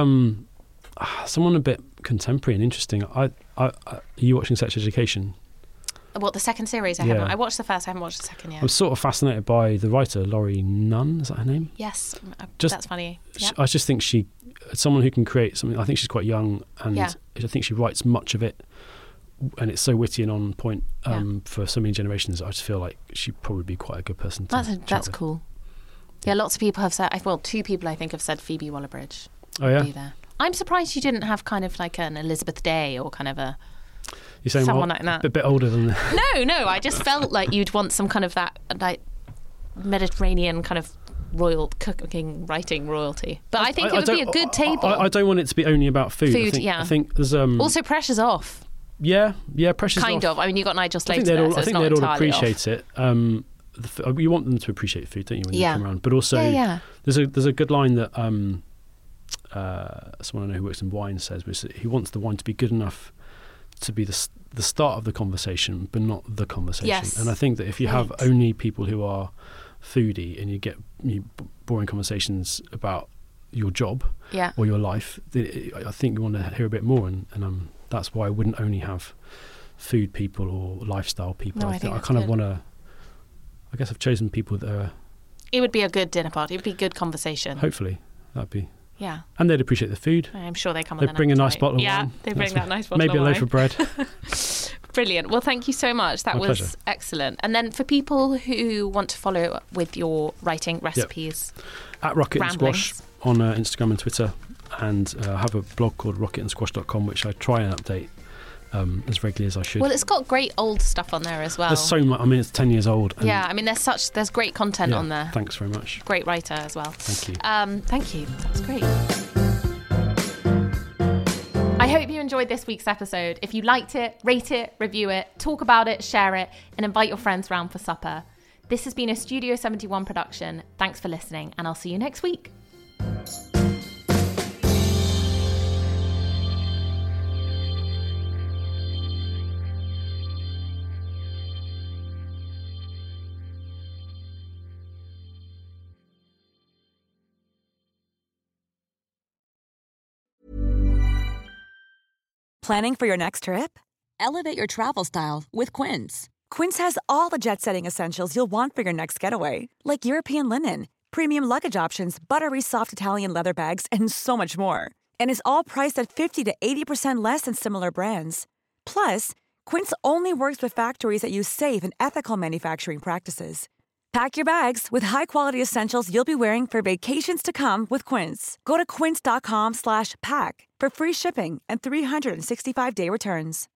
[SPEAKER 3] someone a bit contemporary and interesting. Are you watching Sex Education?
[SPEAKER 2] What, the second series? I haven't. I watched the first. I haven't watched the second yet.
[SPEAKER 3] I'm sort of fascinated by the writer Laurie Nunn. Is that her name?
[SPEAKER 2] Yes, that's funny. Yep.
[SPEAKER 3] I just think someone who can create something. I think she's quite young, and I think she writes much of it. And it's so witty and on point for so many generations. I just feel like she'd probably be quite a good person to
[SPEAKER 2] That's cool. Yeah, lots of people have said... 2 people I think have said Phoebe Waller-Bridge.
[SPEAKER 3] Oh, yeah?
[SPEAKER 2] Be there. I'm surprised you didn't have kind of like an Elizabeth Day or kind of a...
[SPEAKER 3] You're saying
[SPEAKER 2] someone like that.
[SPEAKER 3] A bit older than...
[SPEAKER 2] No, I just felt like you'd want some kind of that like Mediterranean kind of royal cooking, writing royalty. But I think it would be a good table.
[SPEAKER 3] I don't want it to be only about food. I think there's...
[SPEAKER 2] Also, pressure's off.
[SPEAKER 3] Yeah, pressure's
[SPEAKER 2] kind
[SPEAKER 3] off.
[SPEAKER 2] of. I mean, you got Nigel Slater
[SPEAKER 3] I think they'd all appreciate it. You want them to appreciate food, don't you, when you come around? But also, there's a good line that someone I know who works in wine says, which is he wants the wine to be good enough to be the start of the conversation, but not the conversation.
[SPEAKER 2] Yes.
[SPEAKER 3] And I think that if you have only people who are foodie and you get boring conversations about your job or your life, I think you want to hear a bit more, and that's why I wouldn't only have food people or lifestyle people.
[SPEAKER 2] No,
[SPEAKER 3] I kind of want to... I guess I've chosen people that are...
[SPEAKER 2] It would be a good dinner party. It would be a good conversation.
[SPEAKER 3] Hopefully. That'd be...
[SPEAKER 2] Yeah.
[SPEAKER 3] And they'd appreciate the food.
[SPEAKER 2] I'm sure they come
[SPEAKER 3] on. They'd bring a nice bottle of wine.
[SPEAKER 2] Yeah, they bring that nice bottle of wine.
[SPEAKER 3] Maybe a loaf of bread.
[SPEAKER 2] Brilliant. Well, thank you so much. That was
[SPEAKER 3] pleasure.
[SPEAKER 2] Excellent. And then for people who want to follow up with your writing recipes...
[SPEAKER 3] At Rocket and Squash on Instagram and Twitter. and I have a blog called rocketandsquash.com, which I try and update as regularly as I should.
[SPEAKER 2] Well, it's got great old stuff on there as well.
[SPEAKER 3] There's so much. I mean, it's 10 years old. And
[SPEAKER 2] yeah, I mean, there's great content on there.
[SPEAKER 3] Thanks very much.
[SPEAKER 2] Great writer as well.
[SPEAKER 3] Thank you.
[SPEAKER 2] Thank you. That's great. I hope you enjoyed this week's episode. If you liked it, rate it, review it, talk about it, share it, and invite your friends round for supper. This has been a Studio 71 production. Thanks for listening, and I'll see you next week.
[SPEAKER 7] Planning for your next trip? Elevate your travel style with Quince. Quince has all the jet-setting essentials you'll want for your next getaway, like European linen, premium luggage options, buttery soft Italian leather bags, and so much more. And is all priced at 50 to 80% less than similar brands. Plus, Quince only works with factories that use safe and ethical manufacturing practices. Pack your bags with high-quality essentials you'll be wearing for vacations to come with Quince. Go to quince.com/pack for free shipping and 365-day returns.